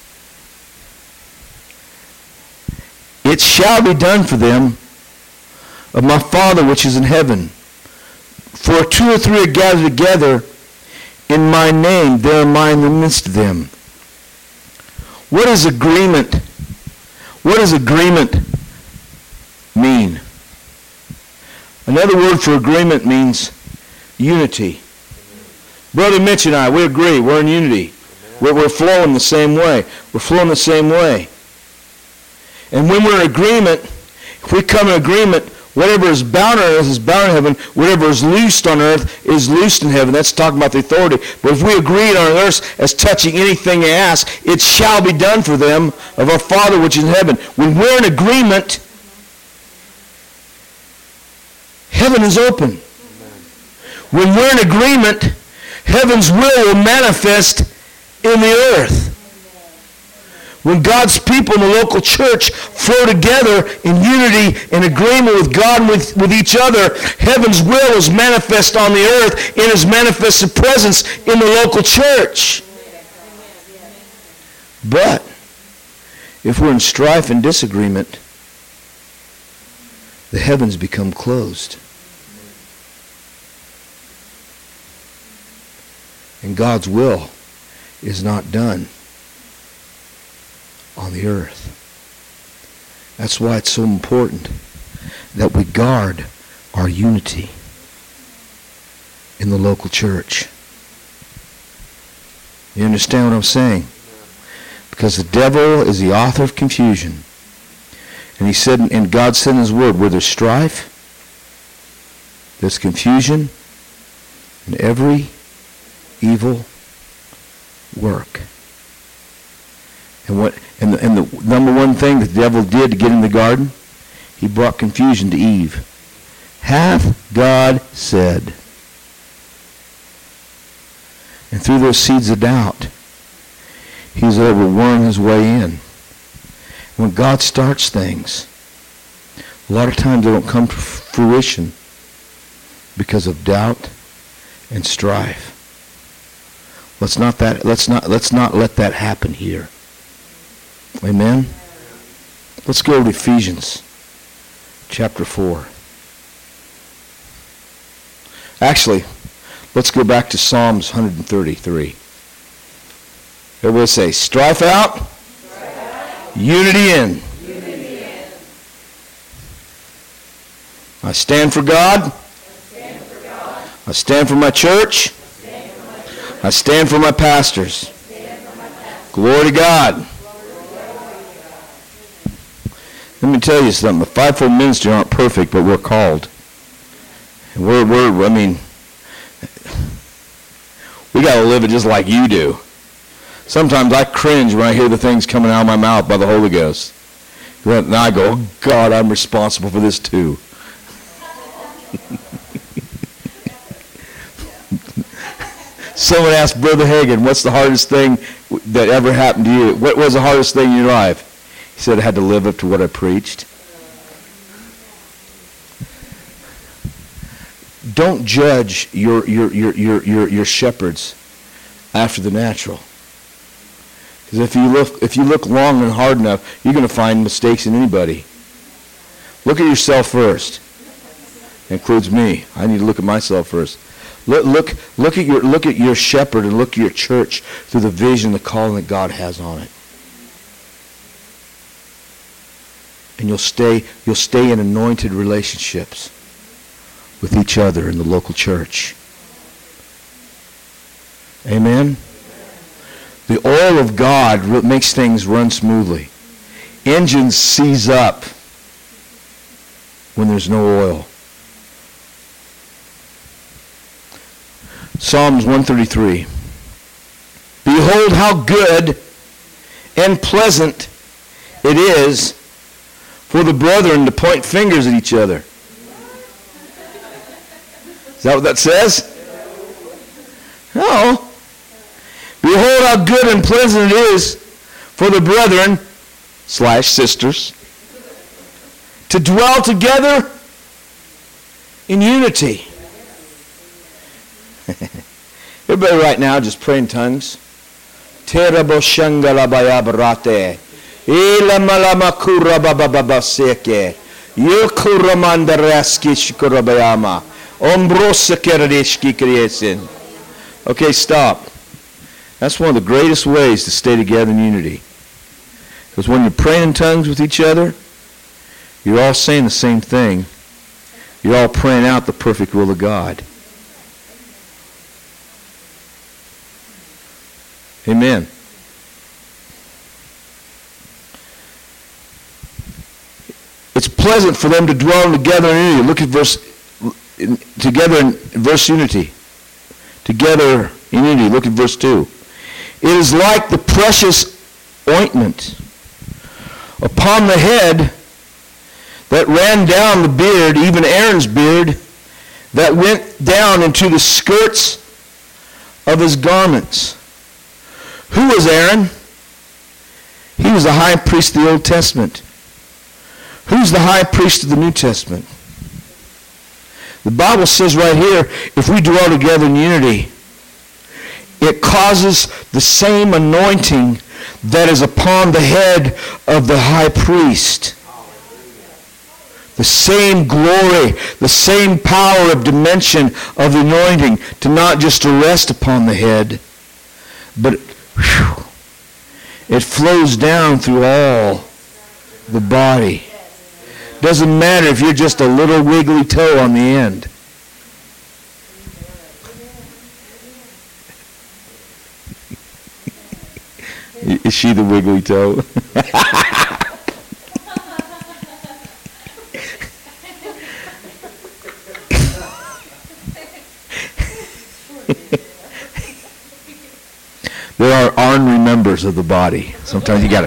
C: it shall be done for them of my Father which is in heaven. For two or three are gathered together in my name, there am I in the midst of them. What is agreement? What does agreement mean? Another word for agreement means unity. Brother Mitch and I, we agree. We're in unity. We're, we're flowing the same way. We're flowing the same way. And when we're in agreement, if we come in agreement, whatever is bound on earth is bound in heaven. Whatever is loosed on earth is loosed in heaven. That's talking about the authority. But if we agree on earth as touching anything they ask, it shall be done for them of our Father which is in heaven. When we're in agreement, heaven is open. When we're in agreement, heaven's will will manifest in the earth. When God's people in the local church flow together in unity and agreement with God and with, with each other, heaven's will is manifest on the earth in his manifested presence in the local church. But if we're in strife and disagreement, the heavens become closed. And God's will is not done on the earth. That's why it's so important that we guard our unity in the local church. You understand what I'm saying? Because the devil is the author of confusion. And he said, and God said in his word, where there's strife, there's confusion, and every evil work. And what and the, and the number one thing that the devil did to get in the garden, he brought confusion to Eve. Hath God said? And through those seeds of doubt, he's able to worm his way in. When God starts things, a lot of times they don't come to fruition because of doubt and strife. Let's not that let's not let's not let that happen here. Amen. Let's go to Ephesians chapter four. Actually, let's go back to Psalms one thirty-three. Everybody say, strife out, strife out. Unity in. Unity in. I stand for God. I stand for, God. I stand for my church. I stand for my, church. I stand for my pastors. I stand for my pastors. Glory to God. Let me tell you something. The fivefold ministry aren't perfect, but we're called. And we're, we're, I mean, we got to live it just like you do. Sometimes I cringe when I hear the things coming out of my mouth by the Holy Ghost. And I go, oh God, I'm responsible for this too. Someone asked Brother Hagin, what's the hardest thing that ever happened to you? What was the hardest thing in your life? He said, I had to live up to what I preached. Don't judge your your your your your, your shepherds after the natural. Because if you look if you look long and hard enough, you're going to find mistakes in anybody. Look at yourself first. That includes me. I need to look at myself first. Look look look at your look at your shepherd and look at your church through the vision, the calling that God has on it. And you'll stay you'll stay in anointed relationships with each other in the local church. Amen? The oil of God makes things run smoothly. Engines seize up when there's no oil. Psalms one thirty-three. Behold how good and pleasant it is for the brethren to point fingers at each other. Is that what that says? No. Behold how good and pleasant it is for the brethren slash sisters to dwell together in unity. Everybody right now just pray in tongues. Terabo shangalabayabrate. Ilamamakura bababaseke. Yukuramandareski shikurabayama. Okay, stop. That's one of the greatest ways to stay together in unity. Because when you're praying in tongues with each other, you're all saying the same thing. You're all praying out the perfect will of God. Amen. It's pleasant for them to dwell together in unity. Look at verse in, together in verse unity. Together in unity. Look at verse two. It is like the precious ointment upon the head that ran down the beard, even Aaron's beard, that went down into the skirts of his garments. Who was Aaron? He was the high priest of the Old Testament. Who's the high priest of the New Testament? The Bible says right here, if we dwell together in unity, it causes the same anointing that is upon the head of the high priest. The same glory, the same power of dimension of the anointing to not just to rest upon the head, but whew, it flows down through all the body. Doesn't matter if you're just a little wiggly toe on the end. Is she the wiggly toe? ornery members of the body. Sometimes you got to.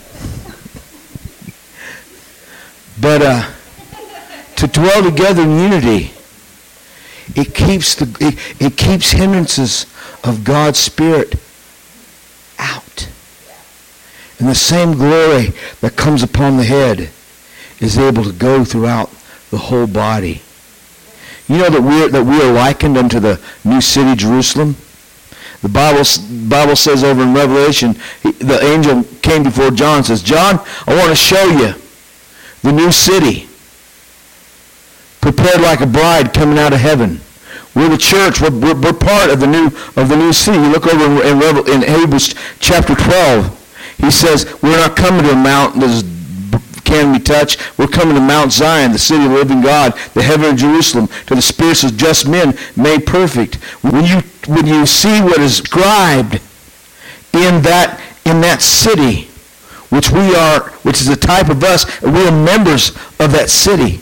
C: But uh, to dwell together in unity, it keeps the it, it keeps hindrances of God's Spirit out. And the same glory that comes upon the head is able to go throughout the whole body. You know that we are, that we are likened unto the new city, Jerusalem? The Bible, Bible says over in Revelation, he, the angel came before John and says, John, I want to show you the new city, prepared like a bride coming out of heaven. We're the church. We're, we're, we're part of the new of the new city. You look over in, in, Revel, in Hebrews chapter twelve. He says, we're not coming to a mountain that is can be touched. We're coming to Mount Zion, the city of the living God, the heavenly Jerusalem, to the spirits of just men made perfect. When you when you see what is described in that in that city, which we are, which is a type of us, and we are members of that city.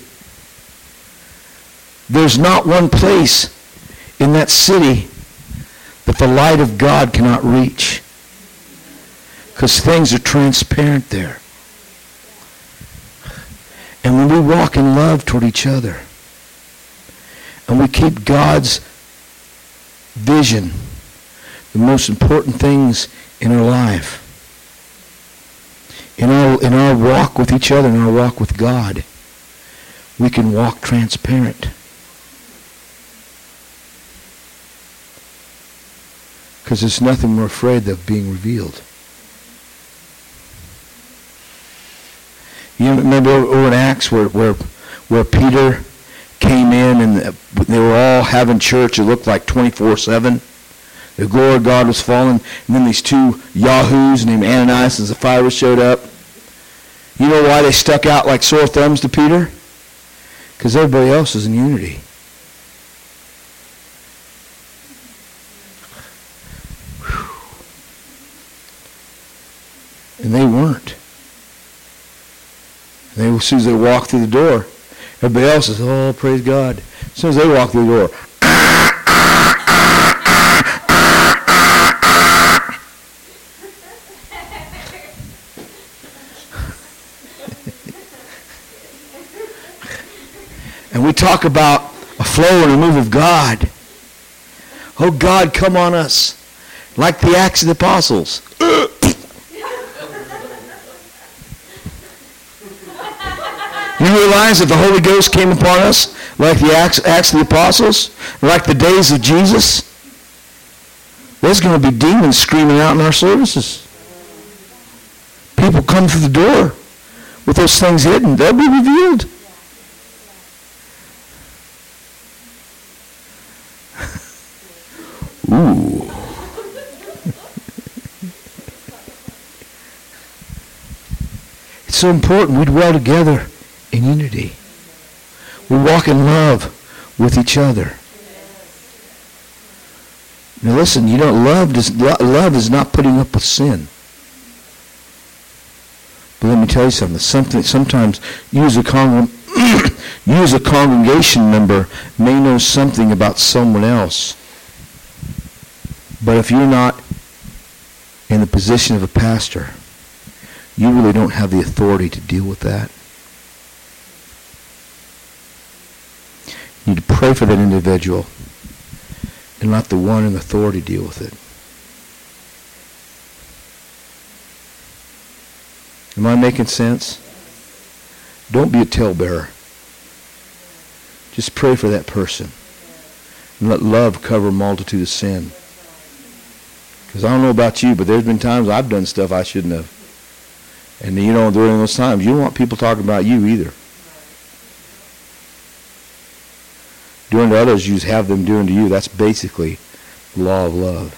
C: There's not one place in that city that the light of God cannot reach, because things are transparent there. And when we walk in love toward each other, and we keep God's vision, the most important things in our life, in our, in our walk with each other, in our walk with God, we can walk transparent. Because there's nothing we're afraid of being revealed. You remember over in Acts where, where, where Peter came in and they were all having church. It looked like twenty-four seven. The glory of God was falling. And then these two yahoos named Ananias and Sapphira showed up. You know why they stuck out like sore thumbs to Peter? Because everybody else is in unity. And they weren't. And they, as soon as they walk through the door, everybody else says, oh, praise God. As soon as they walk through the door, and we talk about a flow and a move of God. Oh, God, come on us. Like the Acts of the Apostles. You realize that the Holy Ghost came upon us like the Acts, Acts of the Apostles, like the days of Jesus? There's going to be demons screaming out in our services. People come through the door with those things hidden. They'll be revealed. Ooh. It's so important we dwell together in unity. We walk in love with each other. Now listen, you know, love does, love is not putting up with sin. But let me tell you something. Something sometimes you as a congreg- you as a congregation member may know something about someone else. But if you're not in the position of a pastor, you really don't have the authority to deal with that. You need to pray for that individual and let the one in authority deal with it. Am I making sense? Don't be a talebearer. Just pray for that person and let love cover a multitude of sin. Because I don't know about you, but there's been times I've done stuff I shouldn't have. And you know, during those times, you don't want people talking about you either. Doing to others, you have them doing to you. That's basically the law of love.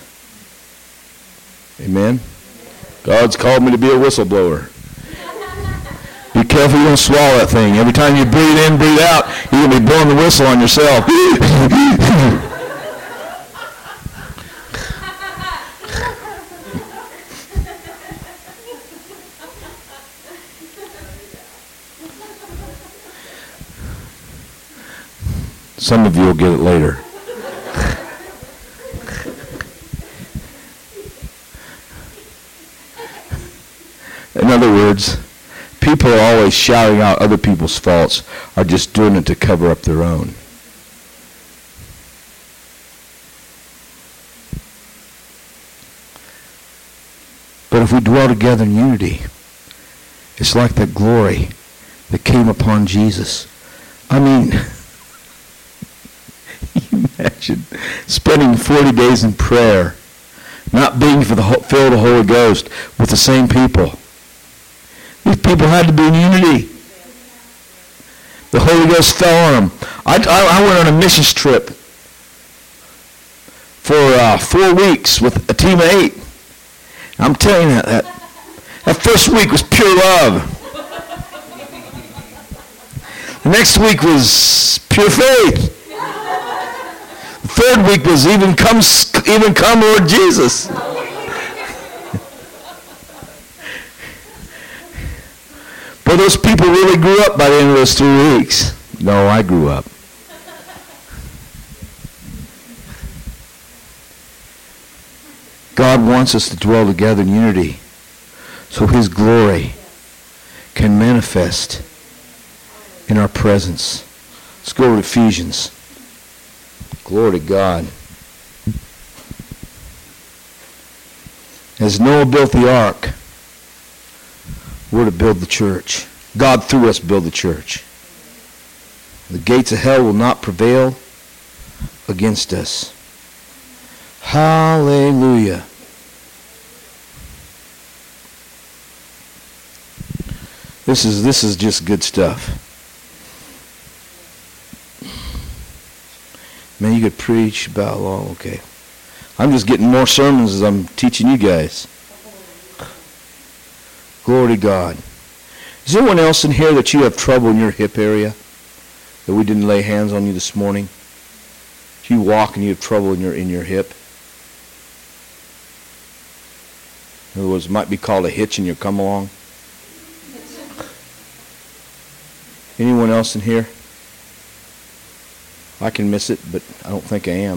C: Amen? God's called me to be a whistleblower. Be careful you don't swallow that thing. Every time you breathe in, breathe out, you're going to be blowing the whistle on yourself. Some of you will get it later. In other words, people are always shouting out other people's faults, are just doing it to cover up their own. But if we dwell together in unity, it's like that glory that came upon Jesus. I mean, you imagine spending forty days in prayer, not being for the filled with the Holy Ghost with the same people. These people had to be in unity. The Holy Ghost fell on them. I, I, I went on a missions trip for uh, four weeks with a team of eight. I'm telling you that, that that first week was pure love. The next week was pure faith. The third week was even come, even come, Lord Jesus. But those people really grew up by the end of those three weeks. No, I grew up. God wants us to dwell together in unity so his glory can manifest in our presence. Let's go to Ephesians. Glory to God. As Noah built the ark, we're to build the church. God through us build the church. The gates of hell will not prevail against us. Hallelujah. This is this is just good stuff. Man, you could preach about long. Okay, I'm just getting more sermons as I'm teaching you guys. Glory to God. Is there anyone else in here that you have trouble in your hip area that we didn't lay hands on you this morning? If you walk and you have trouble in your in your hip. In other words, it might be called a hitch in your come along. Anyone else in here? I can miss it, but I don't think I am.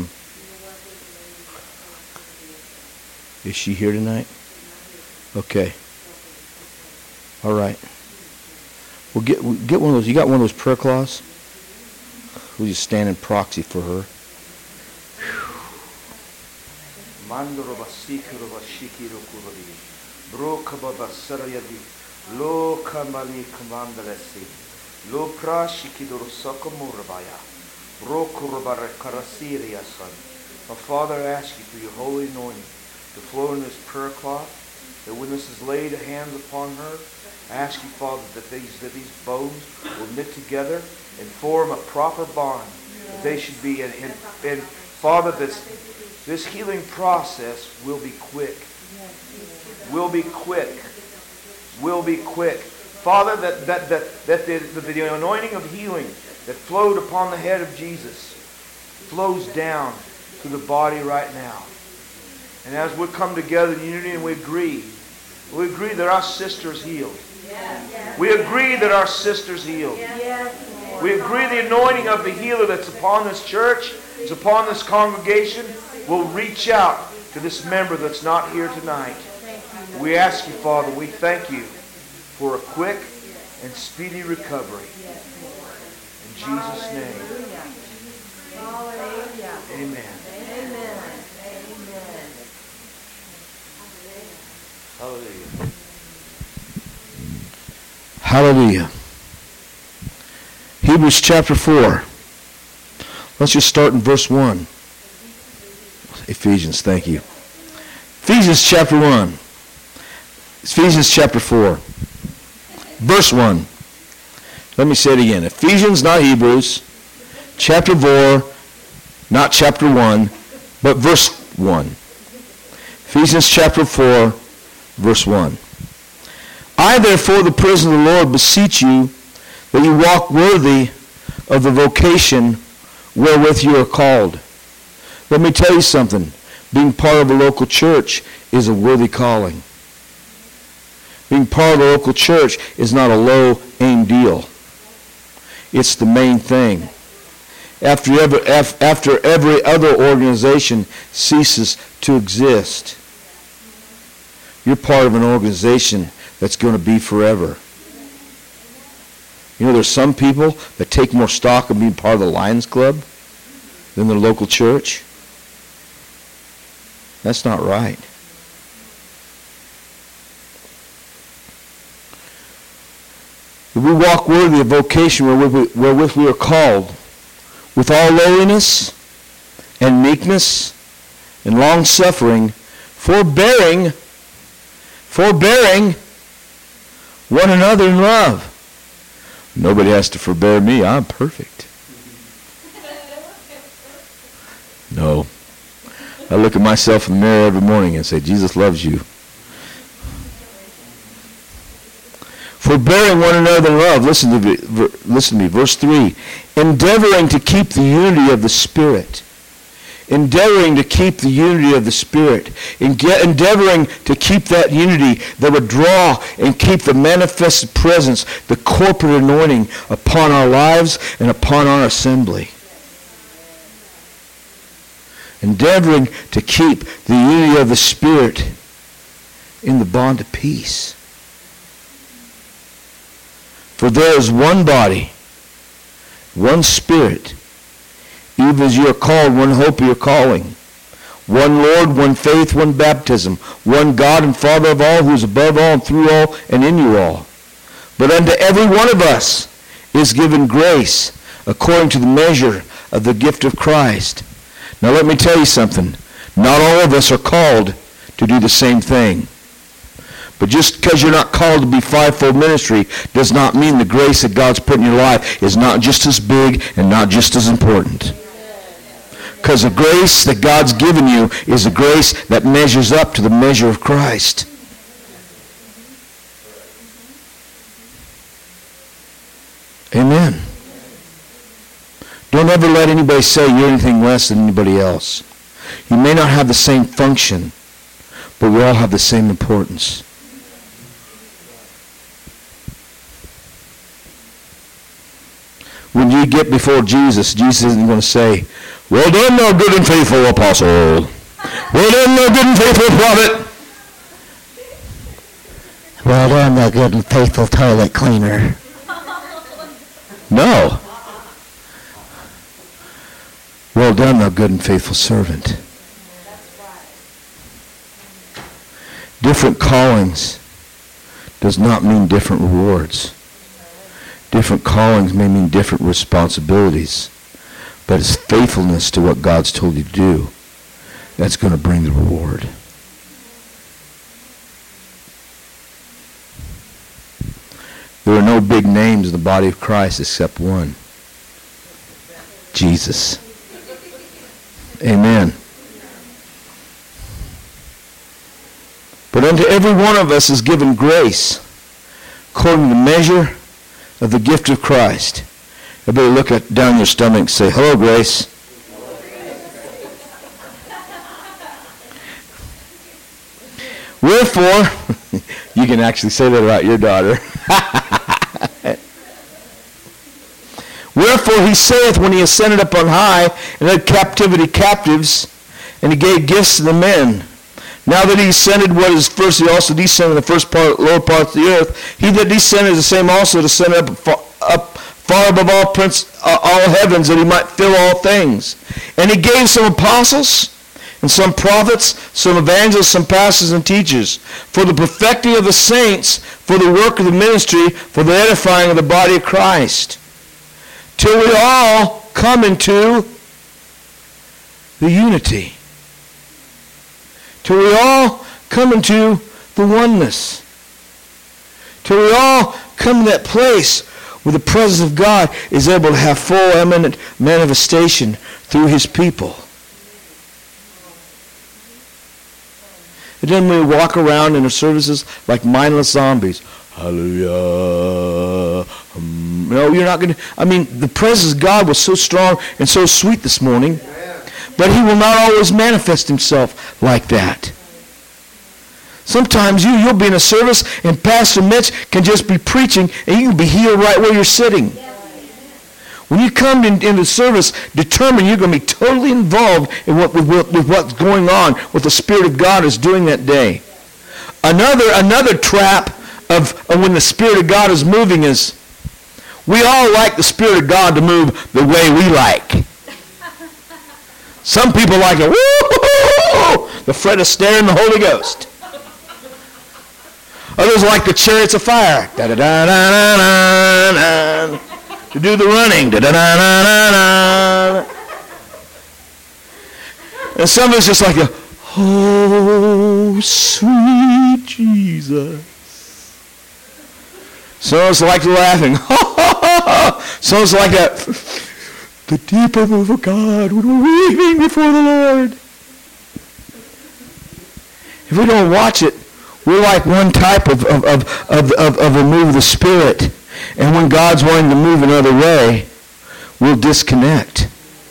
C: Is she here tonight? Okay. All right. Well, get get one of those. You got one of those prayer cloths? We'll just stand in proxy for her.
D: Mandoro basikiro bashikiro kurodi. Broka baba sarayadi. Lo kamani kamandalesi. Lo prashikidoro sokomurabaya. Brokurabara karasiria son. My Father, I ask you for your holy anointing to flow in this prayer cloth, that when this is laid hands upon her, I ask you, Father, that these that these bones will knit together and form a proper bond. That they should be in, in, in Father, this this healing process will be quick. Will be quick. Will be quick. Father, that that that, that the, the, the anointing of healing that flowed upon the head of Jesus flows down to the body right now. And as we come together in unity and we agree, we agree that our sister's healed. We agree that our sister's healed. We agree the anointing of the healer that's upon this church, is upon this congregation, will reach out to this member that's not here tonight. We ask you, Father, we thank you for a quick and speedy recovery. In Jesus' name. Amen. Hallelujah.
C: Hallelujah. Hebrews chapter four. Let's just start in verse one. Ephesians, thank you. Ephesians chapter one. Ephesians chapter four. Verse one. Let me say it again. Ephesians, not Hebrews. Chapter four, not chapter one, but verse one. Ephesians chapter four, verse one. I, therefore, the prisoner of the Lord, beseech you that you walk worthy of the vocation wherewith you are called. Let me tell you something. Being part of a local church is a worthy calling. Being part of a local church is not a low-aim deal. It's the main thing. After every, after every other organization ceases to exist, you're part of an organization that's going to be forever. You know, there's some people that take more stock in being part of the Lions Club than their local church. That's not right. If we walk worthy of vocation wherewith we, wherewith we are called, with all lowliness and meekness and long-suffering, forbearing, forbearing one another in love. Nobody has to forbear me. I'm perfect. No. I look at myself in the mirror every morning and say, Jesus loves you. Forbearing one another in love. Listen to me, listen to me. Verse three. Endeavoring to keep the unity of the Spirit. Endeavoring to keep the unity of the Spirit. Endeavoring to keep that unity that would draw and keep the manifested presence, the corporate anointing upon our lives and upon our assembly. Endeavoring to keep the unity of the Spirit in the bond of peace. For there is one body, one Spirit, even as you are called, one hope of your calling. One Lord, one faith, one baptism, one God and Father of all, who is above all and through all and in you all. But unto every one of us is given grace according to the measure of the gift of Christ. Now let me tell you something. Not all of us are called to do the same thing. But just because you're not called to be fivefold ministry does not mean the grace that God's put in your life is not just as big and not just as important. Because the grace that God's given you is a grace that measures up to the measure of Christ. Amen. Don't ever let anybody say you're anything less than anybody else. You may not have the same function, but we all have the same importance. When you get before Jesus, Jesus isn't going to say, well done, thou good and faithful apostle. Well done, thou good and faithful prophet.
E: Well done, thou good and faithful toilet cleaner.
C: No. Well done, thou good and faithful servant. Different callings does not mean different rewards. Different callings may mean different responsibilities, but it's faithfulness to what God's told you to do that's going to bring the reward. There are no big names in the body of Christ except one. Jesus. Amen. But unto every one of us is given grace according to the measure of the gift of Christ. Everybody look at, down your stomach and say, hello, Grace. Wherefore, you can actually say that about your daughter. Wherefore he saith, when he ascended up on high, and led captivity captives, and he gave gifts to the men. Now that he ascended what is first, he also descended in the first part, lower parts of the earth. He that descended is the same also to ascend up, far, up far above all prince, uh, all heavens, that he might fill all things. And he gave some apostles, and some prophets, some evangelists, some pastors and teachers, for the perfecting of the saints, for the work of the ministry, for the edifying of the body of Christ, till we all come into the unity. Till we all come into the oneness. Till we all come to that place where the presence of God is able to have full, eminent manifestation through his people. And then we walk around in our services like mindless zombies. Hallelujah. Um, no, you're not going to. I mean, the presence of God was so strong and so sweet this morning. But he will not always manifest himself like that. Sometimes you, you'll be in a service and Pastor Mitch can just be preaching and you can be healed right where you're sitting. When you come in, into service, determine you're going to be totally involved in what, with, with what's going on, what the Spirit of God is doing that day. Another, another trap of, of when the Spirit of God is moving is we all like the Spirit of God to move the way we like. Some people like it, woo, the Fred Astaire and the Holy Ghost. Others like the chariots of fire. Da da da da da da. To do the running. Da da da da da da. And some of us just like, a, oh, sweet Jesus. Some of us like laughing. Some of us like that. The deeper move of God when we're weeping before the Lord. If we don't watch it, we're like one type of, of, of, of, of, of a move of the Spirit. And when God's wanting to move another way, we'll disconnect.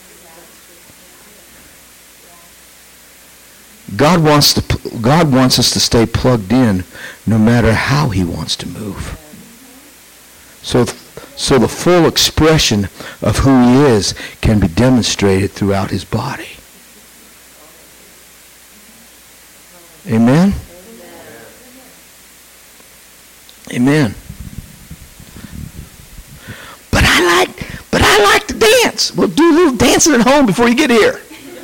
C: God wants to, God wants us to stay plugged in no matter how he wants to move. So, so the full expression of who he is can be demonstrated throughout his body. Amen? Amen. But I like, but I like to dance. Well, do a little dancing at home before you get here.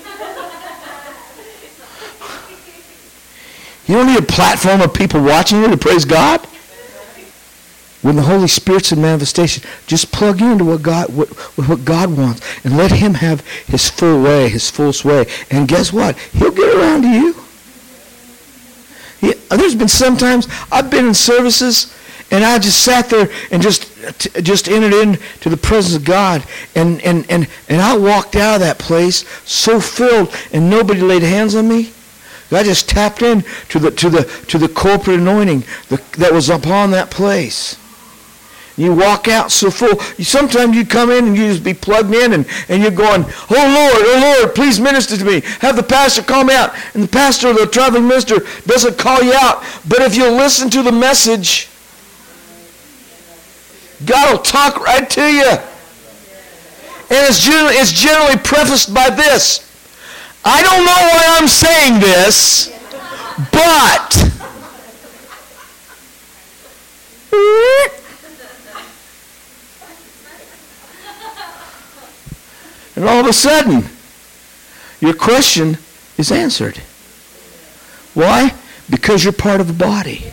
C: You don't need a platform of people watching you to praise God. When the Holy Spirit's in manifestation, just plug into what God what, what God wants and let him have his full way, his full sway. And guess what? He'll get around to you. He, there's been sometimes I've been in services and I just sat there and just just entered into the presence of God, and and and and I walked out of that place so filled, and nobody laid hands on me. I just tapped in to the to the to the corporate anointing the, that was upon that place. You walk out so full. You, sometimes you come in and you just be plugged in, and, and you're going, oh Lord, oh Lord, please minister to me. Have the pastor call me out. And the pastor or the traveling minister doesn't call you out. But if you'll listen to the message, God will talk right to you. And it's generally, it's generally prefaced by this. I don't know why I'm saying this, but... And all of a sudden, your question is answered. Why? Because you're part of the body.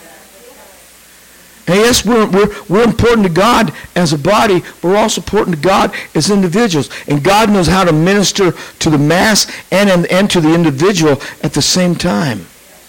C: And yes, we're, we're, we're important to God as a body, but we're also important to God as individuals. And God knows how to minister to the mass and, and, and to the individual at the same time.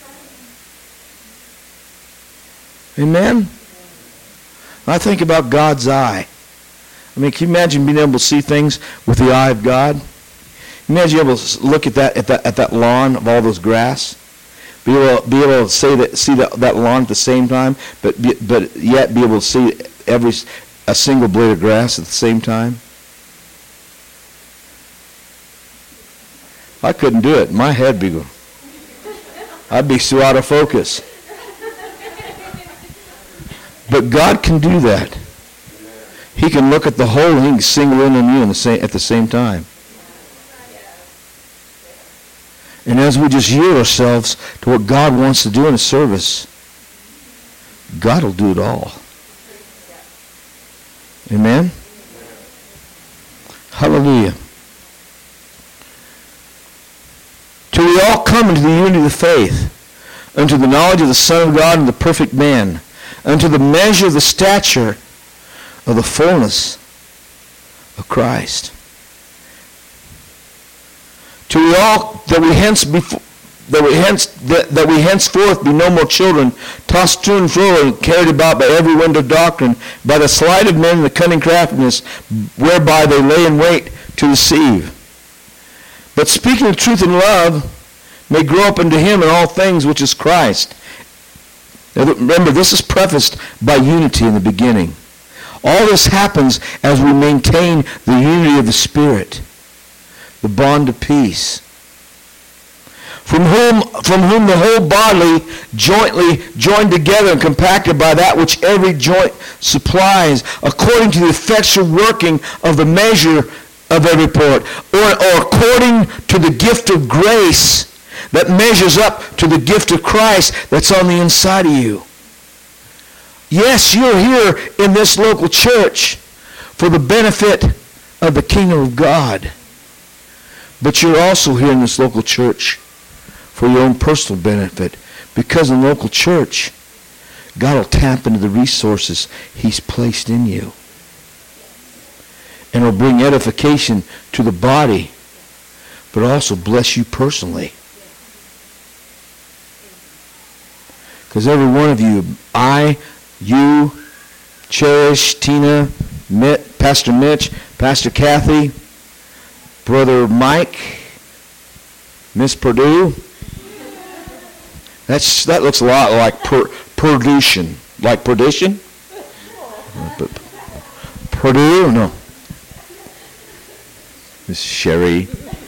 C: Amen? I think about God's eye. I mean, can you imagine being able to see things with the eye of God? Imagine being able to look at that at that at that lawn of all those grass, be able be able to say that see that, that lawn at the same time, but be, but yet be able to see every a single blade of grass at the same time. I couldn't do it. My head be going. I'd be so out of focus. But God can do that. He can look at the whole and he can single in on you in the same, at the same time. And as we just yield ourselves to what God wants to do in a service, God will do it all. Amen? Hallelujah. Till we all come into the unity of the faith, unto the knowledge of the Son of God and the perfect man, unto the measure of the stature of the fullness of Christ. Till we all that we hence before, that we hence that, that we henceforth be no more children, tossed to and fro and carried about by every wind of doctrine, by the sleight of men and the cunning craftiness whereby they lay in wait to deceive. But speaking the truth in love may grow up into him in all things which is Christ. Now, remember, this is prefaced by unity in the beginning. All this happens as we maintain the unity of the Spirit, the bond of peace, from whom, from whom the whole body jointly joined together and compacted by that which every joint supplies, according to the effectual working of the measure of every part, or, or according to the gift of grace that measures up to the gift of Christ that's on the inside of you. Yes, you're here in this local church for the benefit of the kingdom of God. But you're also here in this local church for your own personal benefit. Because in local church, God will tap into the resources he's placed in you. And will bring edification to the body, but also bless you personally. Because every one of you, I, you, Cherish, Tina, Mitt, Pastor Mitch, Pastor Kathy, Brother Mike, Miss Purdue. That's that looks a lot like per, perdition, like perdition. Purdue, no. Miss Sherry.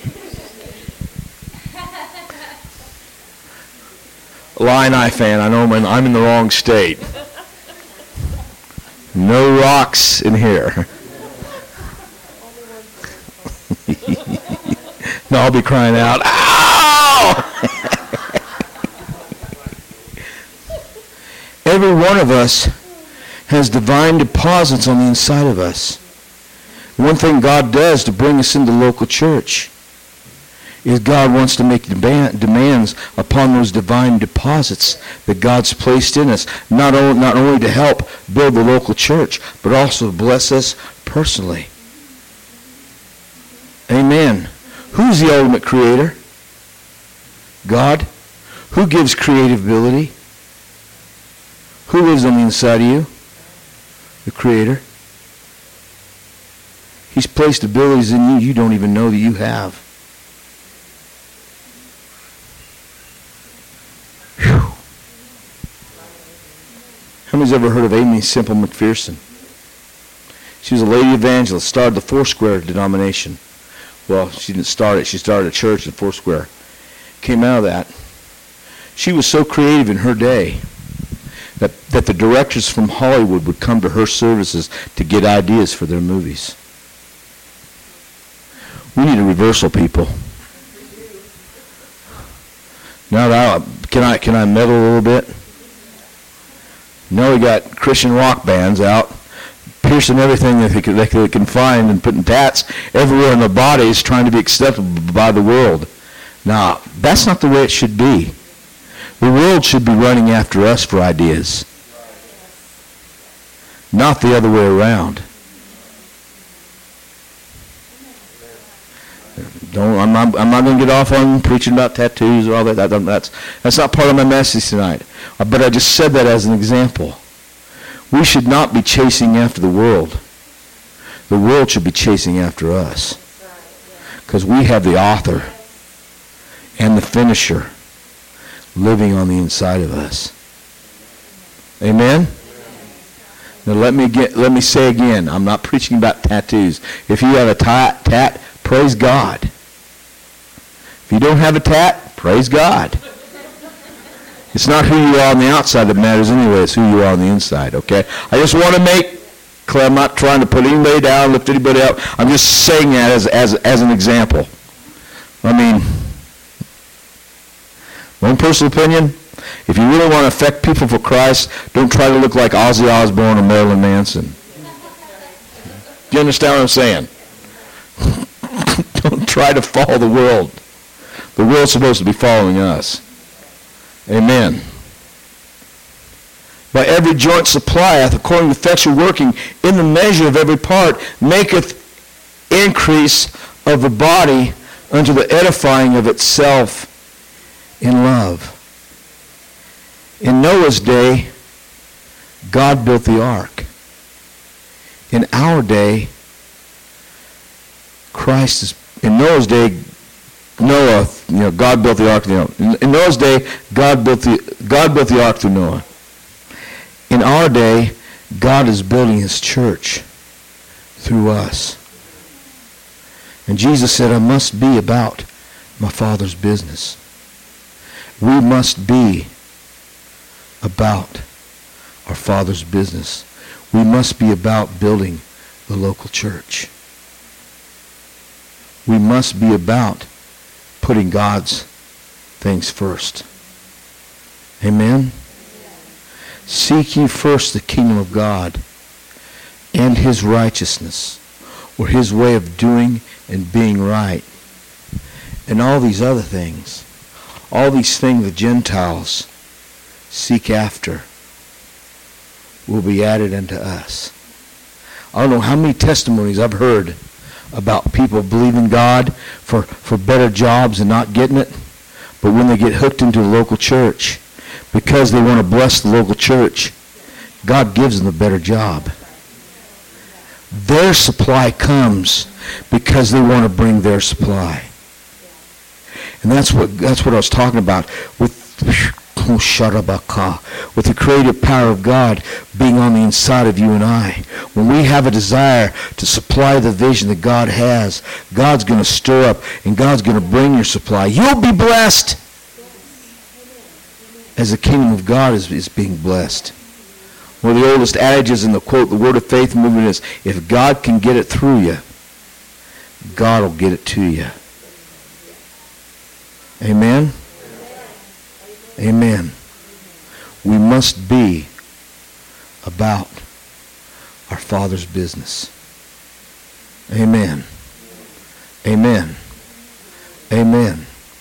C: Illini fan. I know I'm in, I'm in the wrong state. No rocks in here. No, I'll be crying out, ow! Every one of us has divine deposits on the inside of us. One thing God does to bring us into local church is God wants to make demand, demands upon those divine deposits that God's placed in us, not only, not only to help build the local church, but also to bless us personally. Amen. Who's the ultimate creator? God. Who gives creative ability? Who lives on the inside of you? The Creator. He's placed abilities in you you don't even know that you have. Whew. How many's ever heard of Amy Semple McPherson? She was a lady evangelist, started the Foursquare denomination. Well, she didn't start it. She started a church in Foursquare. Came out of that. She was so creative in her day that, that the directors from Hollywood would come to her services to get ideas for their movies. We need a reversal, people. Now, that, can I can I meddle a little bit? Now we got Christian rock bands out, piercing everything that they can, that they can find and putting tats everywhere in their bodies, trying to be acceptable by the world. Now, that's not the way it should be. The world should be running after us for ideas, not the other way around. Don't, I'm not, I'm not going to get off on preaching about tattoos or all that. that. That's, that's not part of my message tonight. But I just said that as an example. We should not be chasing after the world. The world should be chasing after us. Because we have the author and the finisher living on the inside of us. Amen? Now let me get, let me say again, I'm not preaching about tattoos. If you have a tat, tat, praise God. If you don't have a tat, praise God. It's not who you are on the outside that matters anyway, it's who you are on the inside, okay? I just want to make clear, I'm not trying to put anybody down, lift anybody up. I'm just saying that as, as, as an example. I mean, my own personal opinion, if you really want to affect people for Christ, don't try to look like Ozzy Osbourne or Marilyn Manson. Do you understand what I'm saying? Don't try to follow the world. The world's supposed to be following us. Amen. By every joint supplieth, according to effectual working, in the measure of every part, maketh increase of the body unto the edifying of itself in love. In Noah's day, God built the ark. In our day, Christ is, in Noah's day, Noah, you know, God built the ark. You know, in, in Noah's day, God built the God built the ark through Noah. In our day, God is building his church through us. And Jesus said, I must be about my Father's business. We must be about our Father's business. We must be about building the local church. We must be about putting God's things first. Amen? Seek ye first the kingdom of God and his righteousness, or his way of doing and being right. And all these other things, all these things the Gentiles seek after will be added unto us. I don't know how many testimonies I've heard about people believing God for, for better jobs and not getting it. But when they get hooked into a local church, because they want to bless the local church, God gives them a better job. Their supply comes because they want to bring their supply. And that's what that's what I was talking about with with the creative power of God being on the inside of you and I. When we have a desire to supply the vision that God has, God's going to stir up and God's going to bring your supply. You'll be blessed as the kingdom of God is, is being blessed. One of the oldest adages in the quote, the Word of Faith movement is, if God can get it through you, God will get it to you. Amen? Amen. We must be about our Father's business. Amen. Amen. Amen.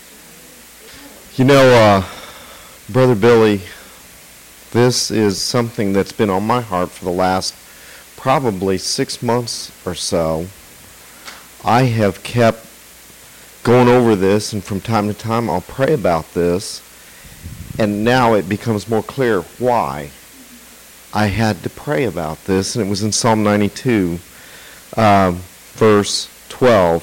B: You know, uh, Brother Billy, this is something that's been on my heart for the last probably six months or so. I have kept going over this, and from time to time I'll pray about this. And now it becomes more clear why I had to pray about this. And it was in Psalm ninety-two, uh, verse twelve.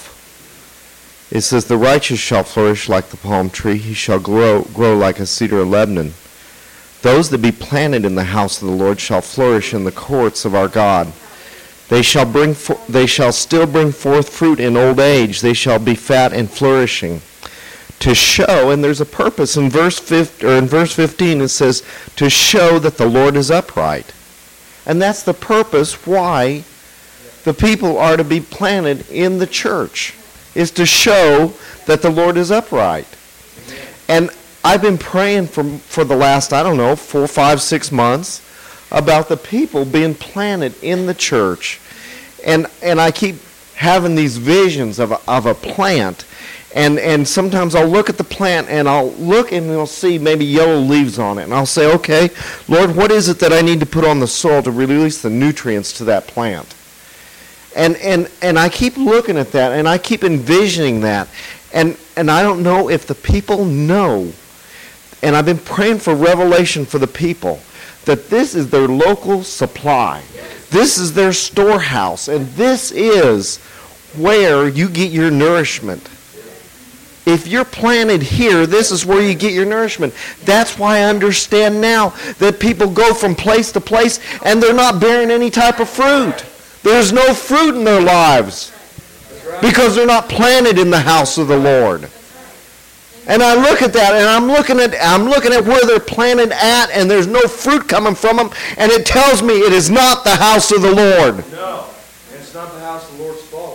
B: It says, the righteous shall flourish like the palm tree. He shall grow, grow like a cedar of Lebanon. Those that be planted in the house of the Lord shall flourish in the courts of our God. They shall bring. For, they shall still bring forth fruit in old age. They shall be fat and flourishing. To show, and there's a purpose in verse fifteen, or in verse fifteen it says, to show that the Lord is upright. And that's the purpose why the people are to be planted in the church, is to show that the Lord is upright. And I've been praying for, for the last, I don't know, four, five, six months about the people being planted in the church. And and I keep having these visions of a, of a plant. And and sometimes I'll look at the plant and I'll look and I'll see maybe yellow leaves on it. And I'll say, okay, Lord, what is it that I need to put on the soil to release the nutrients to that plant? And and and I keep looking at that and I keep envisioning that. And and I don't know if the people know. And I've been praying for revelation for the people that this is their local supply. This is their storehouse. And this is where you get your nourishment. If you're planted here, this is where you get your nourishment. That's why I understand now that people go from place to place and they're not bearing any type of fruit. There's no fruit in their lives because they're not planted in the house of the Lord. And I look at that and I'm looking at I'm looking at where they're planted at, and there's no fruit coming from them, and it tells me it is not the house of the Lord.
D: No, it's not the house of the Lord's fault.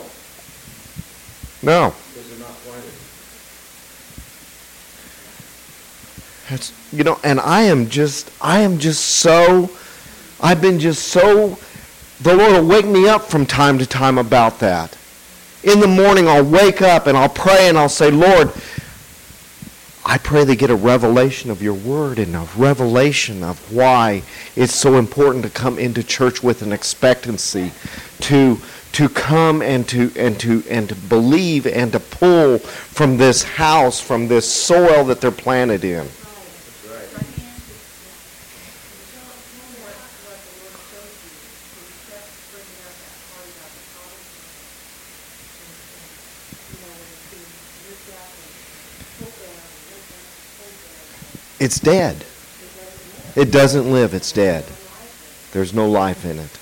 B: No. That's, you know, and I am just, I am just so, I've been just so, the Lord will wake me up from time to time about that. In the morning, I'll wake up and I'll pray and I'll say, Lord, I pray they get a revelation of your word and a revelation of why it's so important to come into church with an expectancy, to to come and to and to and to believe and to pull from this house, from this soil that they're planted in. It's dead. It doesn't live. It's dead. There's no life in it.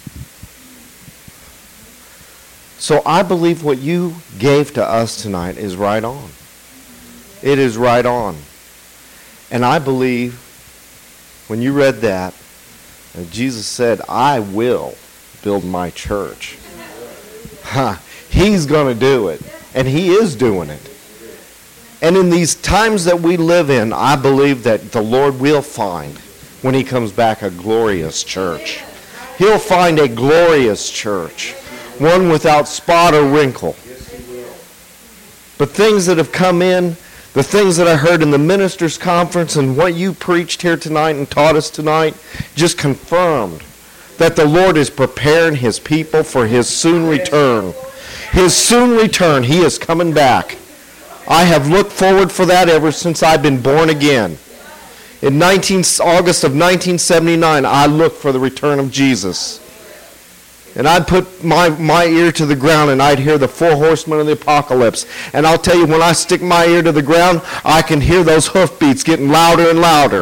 B: So I believe what you gave to us tonight is right on. It is right on. And I believe when you read that, that Jesus said, I will build my church. Huh. He's going to do it. And he is doing it. And in these times that we live in, I believe that the Lord will find when he comes back a glorious church. He'll find a glorious church, one without spot or wrinkle. But things that have come in, the things that I heard in the ministers' conference and what you preached here tonight and taught us tonight, just confirmed that the Lord is preparing his people for his soon return. His soon return. He is coming back. I have looked forward for that ever since I've been born again. In nineteen, August of nineteen seventy-nine, I looked for the return of Jesus. And I'd put my, my ear to the ground and I'd hear the four horsemen of the apocalypse. And I'll tell you, when I stick my ear to the ground, I can hear those hoofbeats getting louder and louder.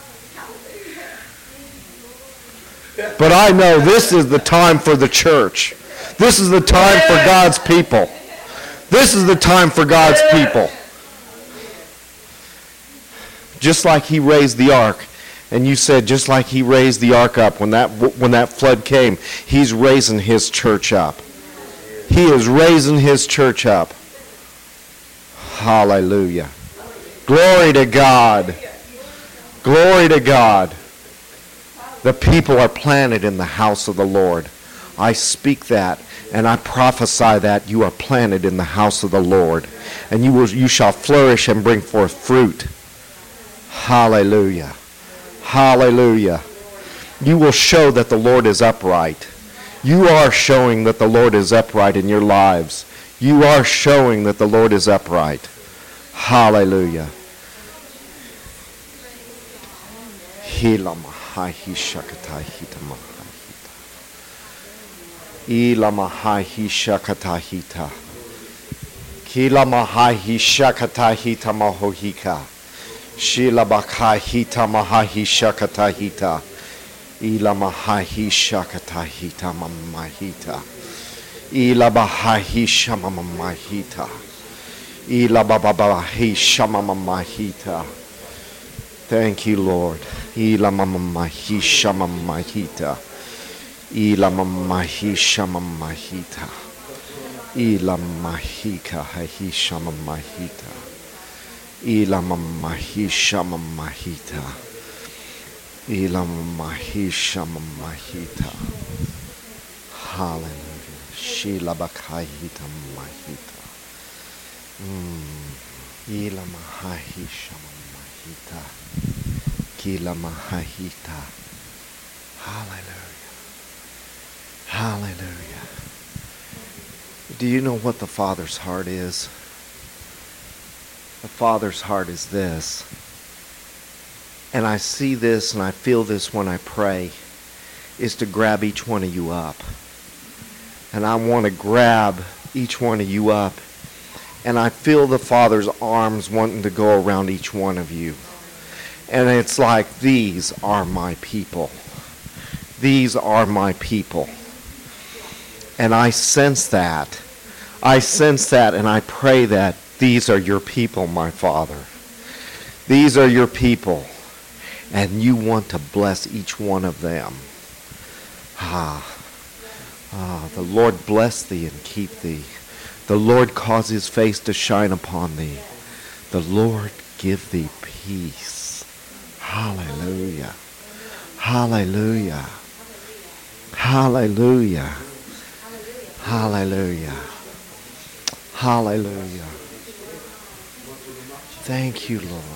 B: But I know this is the time for the church. This is the time for God's people. This is the time for God's people. Just like he raised the ark. And you said just like he raised the ark up when that when that flood came, he's raising his church up. He is raising his church up. Hallelujah. Glory to God. Glory to God. The people are planted in the house of the Lord. I speak that and I prophesy that you are planted in the house of the Lord. And you will you shall flourish and bring forth fruit. Hallelujah. Hallelujah. You will show that the Lord is upright. You are showing that the Lord is upright in your lives. You are showing that the Lord is upright. Hallelujah. Shila bakahita mahahi shakatahita. Ila mahahi shakatahita mamahita. Ila bahahi shamamahita. Ila bababahi shamamahita. Thank you, Lord. Ila mamamahi shamamahita. Ila mamahi shamamahita. Ila mahika hahi shamamahita. Ila mamahi shamamahita. Ila mamahi shamamahita. Hallelujah. Shila bakahita mahita. Ila mahahi shamamahita. Kila mahahita. Hallelujah. Hallelujah. Do you know what the Father's heart is? The Father's heart is this. And I see this and I feel this when I pray, is to grab each one of you up. And I want to grab each one of you up. And I feel the Father's arms wanting to go around each one of you. And it's like, these are my people. These are my people. And I sense that. I sense that and I pray that these are your people, my Father. These are your people. And you want to bless each one of them. Ah, ah, the Lord bless thee and keep thee. The Lord cause his face to shine upon thee. The Lord give thee peace. Hallelujah. Hallelujah. Hallelujah. Hallelujah. Hallelujah. Thank you, Lord.